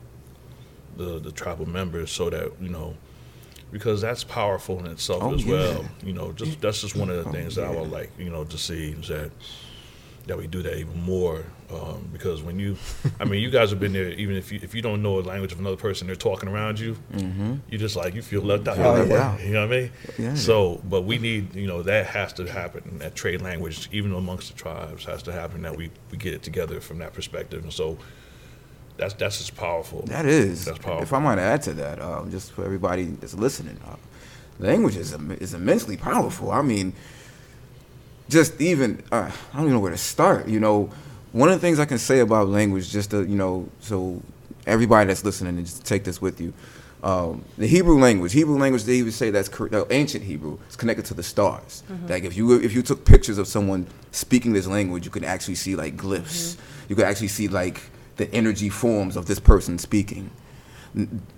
the, the the tribal members, so that you know, because that's powerful in itself Oh, as yeah. well. You know, just that's just one of the Oh, things that I yeah. would like, you know, to see is that that we do that even more. Um, because when you, I mean, you guys have been there. Even if you if you don't know the language of another person, they're talking around you. Mm-hmm. You just like you feel left out. Oh, You're like, yeah. You know what I mean? Yeah. So, but we need, you know, that has to happen. That trade language, even amongst the tribes, has to happen. That we, we get it together from that perspective. And so, that's that's just powerful. That is. That's powerful. If I might add to that, um, just for everybody that's listening, uh, language is im- is immensely powerful. I mean, just even uh, I don't even know where to start. You know, one of the things I can say about language, just to, you know, so everybody that's listening, and just take this with you. Um, the Hebrew language, Hebrew language, they even say that's cor- the ancient Hebrew. It's connected to the stars. Like if you if you took pictures of someone speaking this language, you could actually see like glyphs. You could actually see like the energy forms of this person speaking. N-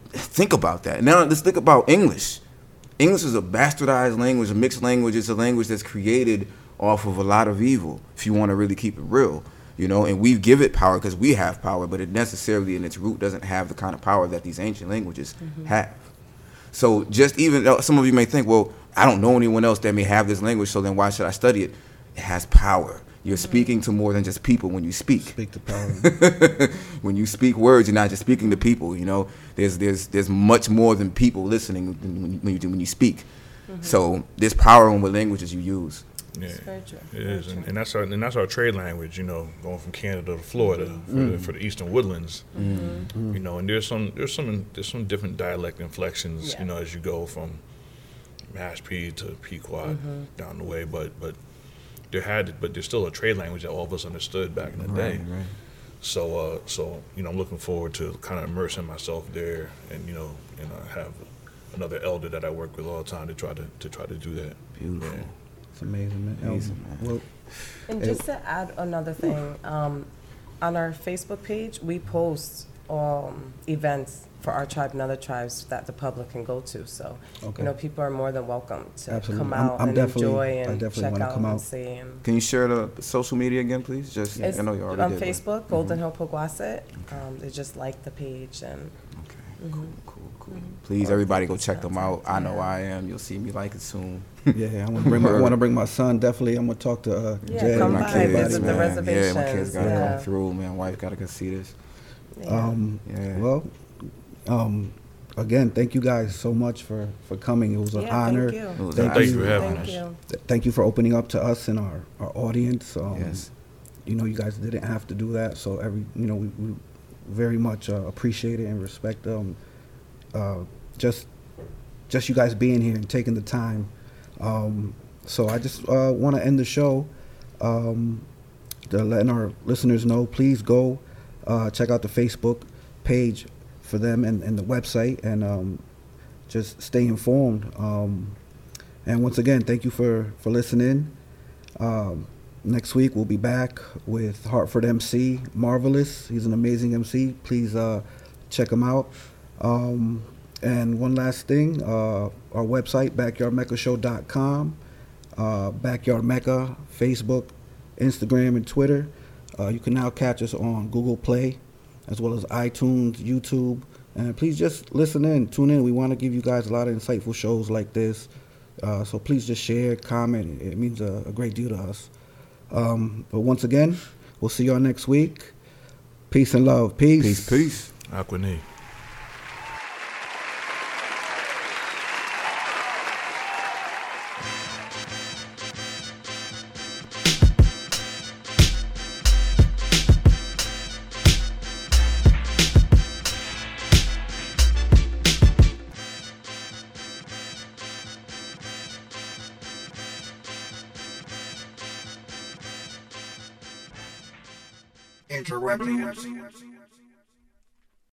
think about that. Now let's think about English. English is a bastardized language, a mixed language. It's a language that's created off of a lot of evil, if you want to really keep it real, you know, and we give it power because we have power, but it necessarily in its root doesn't have the kind of power that these ancient languages mm-hmm. have. So just even, some of you may think, well, I don't know anyone else that may have this language, so then why should I study it? It has power. You're mm-hmm. speaking to more than just people when you speak. Speak to power. When you speak words, you're not just speaking to people, you know. There's there's there's much more than people listening when you, when you, when you speak. Mm-hmm. So there's power in what languages you use. Yeah, it's very true. It is, and, and that's our and that's our trade language. You know, going from Canada to Florida mm-hmm. for, the, for the Eastern Woodlands. Mm-hmm. You know, and there's some there's some there's some different dialect inflections. Yeah. You know, as you go from Mashpee to Pequot mm-hmm. down the way, but but there had but there's still a trade language that all of us understood back in the right, day. Right. So uh, so you know, I'm looking forward to kind of immersing myself there, and you know, and I have another elder that I work with all the time to try to to try to do that. Beautiful. Yeah. It's amazing, man. Amazing, man. Well, And just to add another thing, um, on our Facebook page, we post um, events for our tribe and other tribes that the public can go to. So, Okay. you know, people are more than welcome to Absolutely. come I'm- out I'm and definitely- enjoy I and definitely check wanna out come and out. see. And Can you share the social media again, please? Just it's I know you already on did. but- Facebook, Golden Hill Pogwasset. Um, they just like the page and Okay, cool, cool, cool. Please, everybody, go check them out. I know I am. You'll see me like it soon. yeah, I want to bring my, I want to bring my son. Definitely, I'm gonna talk to uh, Yeah, Jay. come my by, kids, visit the man. Yeah, my reservations, kids gotta yeah. come through, man. Wife gotta go see this. yeah. Um, Yeah. Well, um, again, thank you guys so much for, for coming. It was an Yeah, honor. thank you. It was Thank an Thank you. you for having Thank us. you. Th- Thank you for opening up to us and our, our audience. Um, Yes. You know, you guys didn't have to do that, so every you know we, we very much uh, appreciate it and respect um uh just just you guys being here and taking the time. Um, so I just uh, want to end the show, um, to letting our listeners know. Please go uh, check out the Facebook page for them and, and the website, and um, just stay informed. Um, and once again, thank you for for listening. Um, next week we'll be back with Hartford M C Marvelous. He's an amazing M C. Please uh, check him out. Um, and one last thing, uh, our website, backyard mecca show dot com, uh, Backyard Mecca, Facebook, Instagram, and Twitter. Uh, you can now catch us on Google Play, as well as iTunes, YouTube. And please just listen in, tune in. We want to give you guys a lot of insightful shows like this. Uh, so please just share, comment. It means a, a great deal to us. Um, but once again, we'll see y'all next week. Peace and love. Peace. Peace, peace. Aquanee. Interwebs.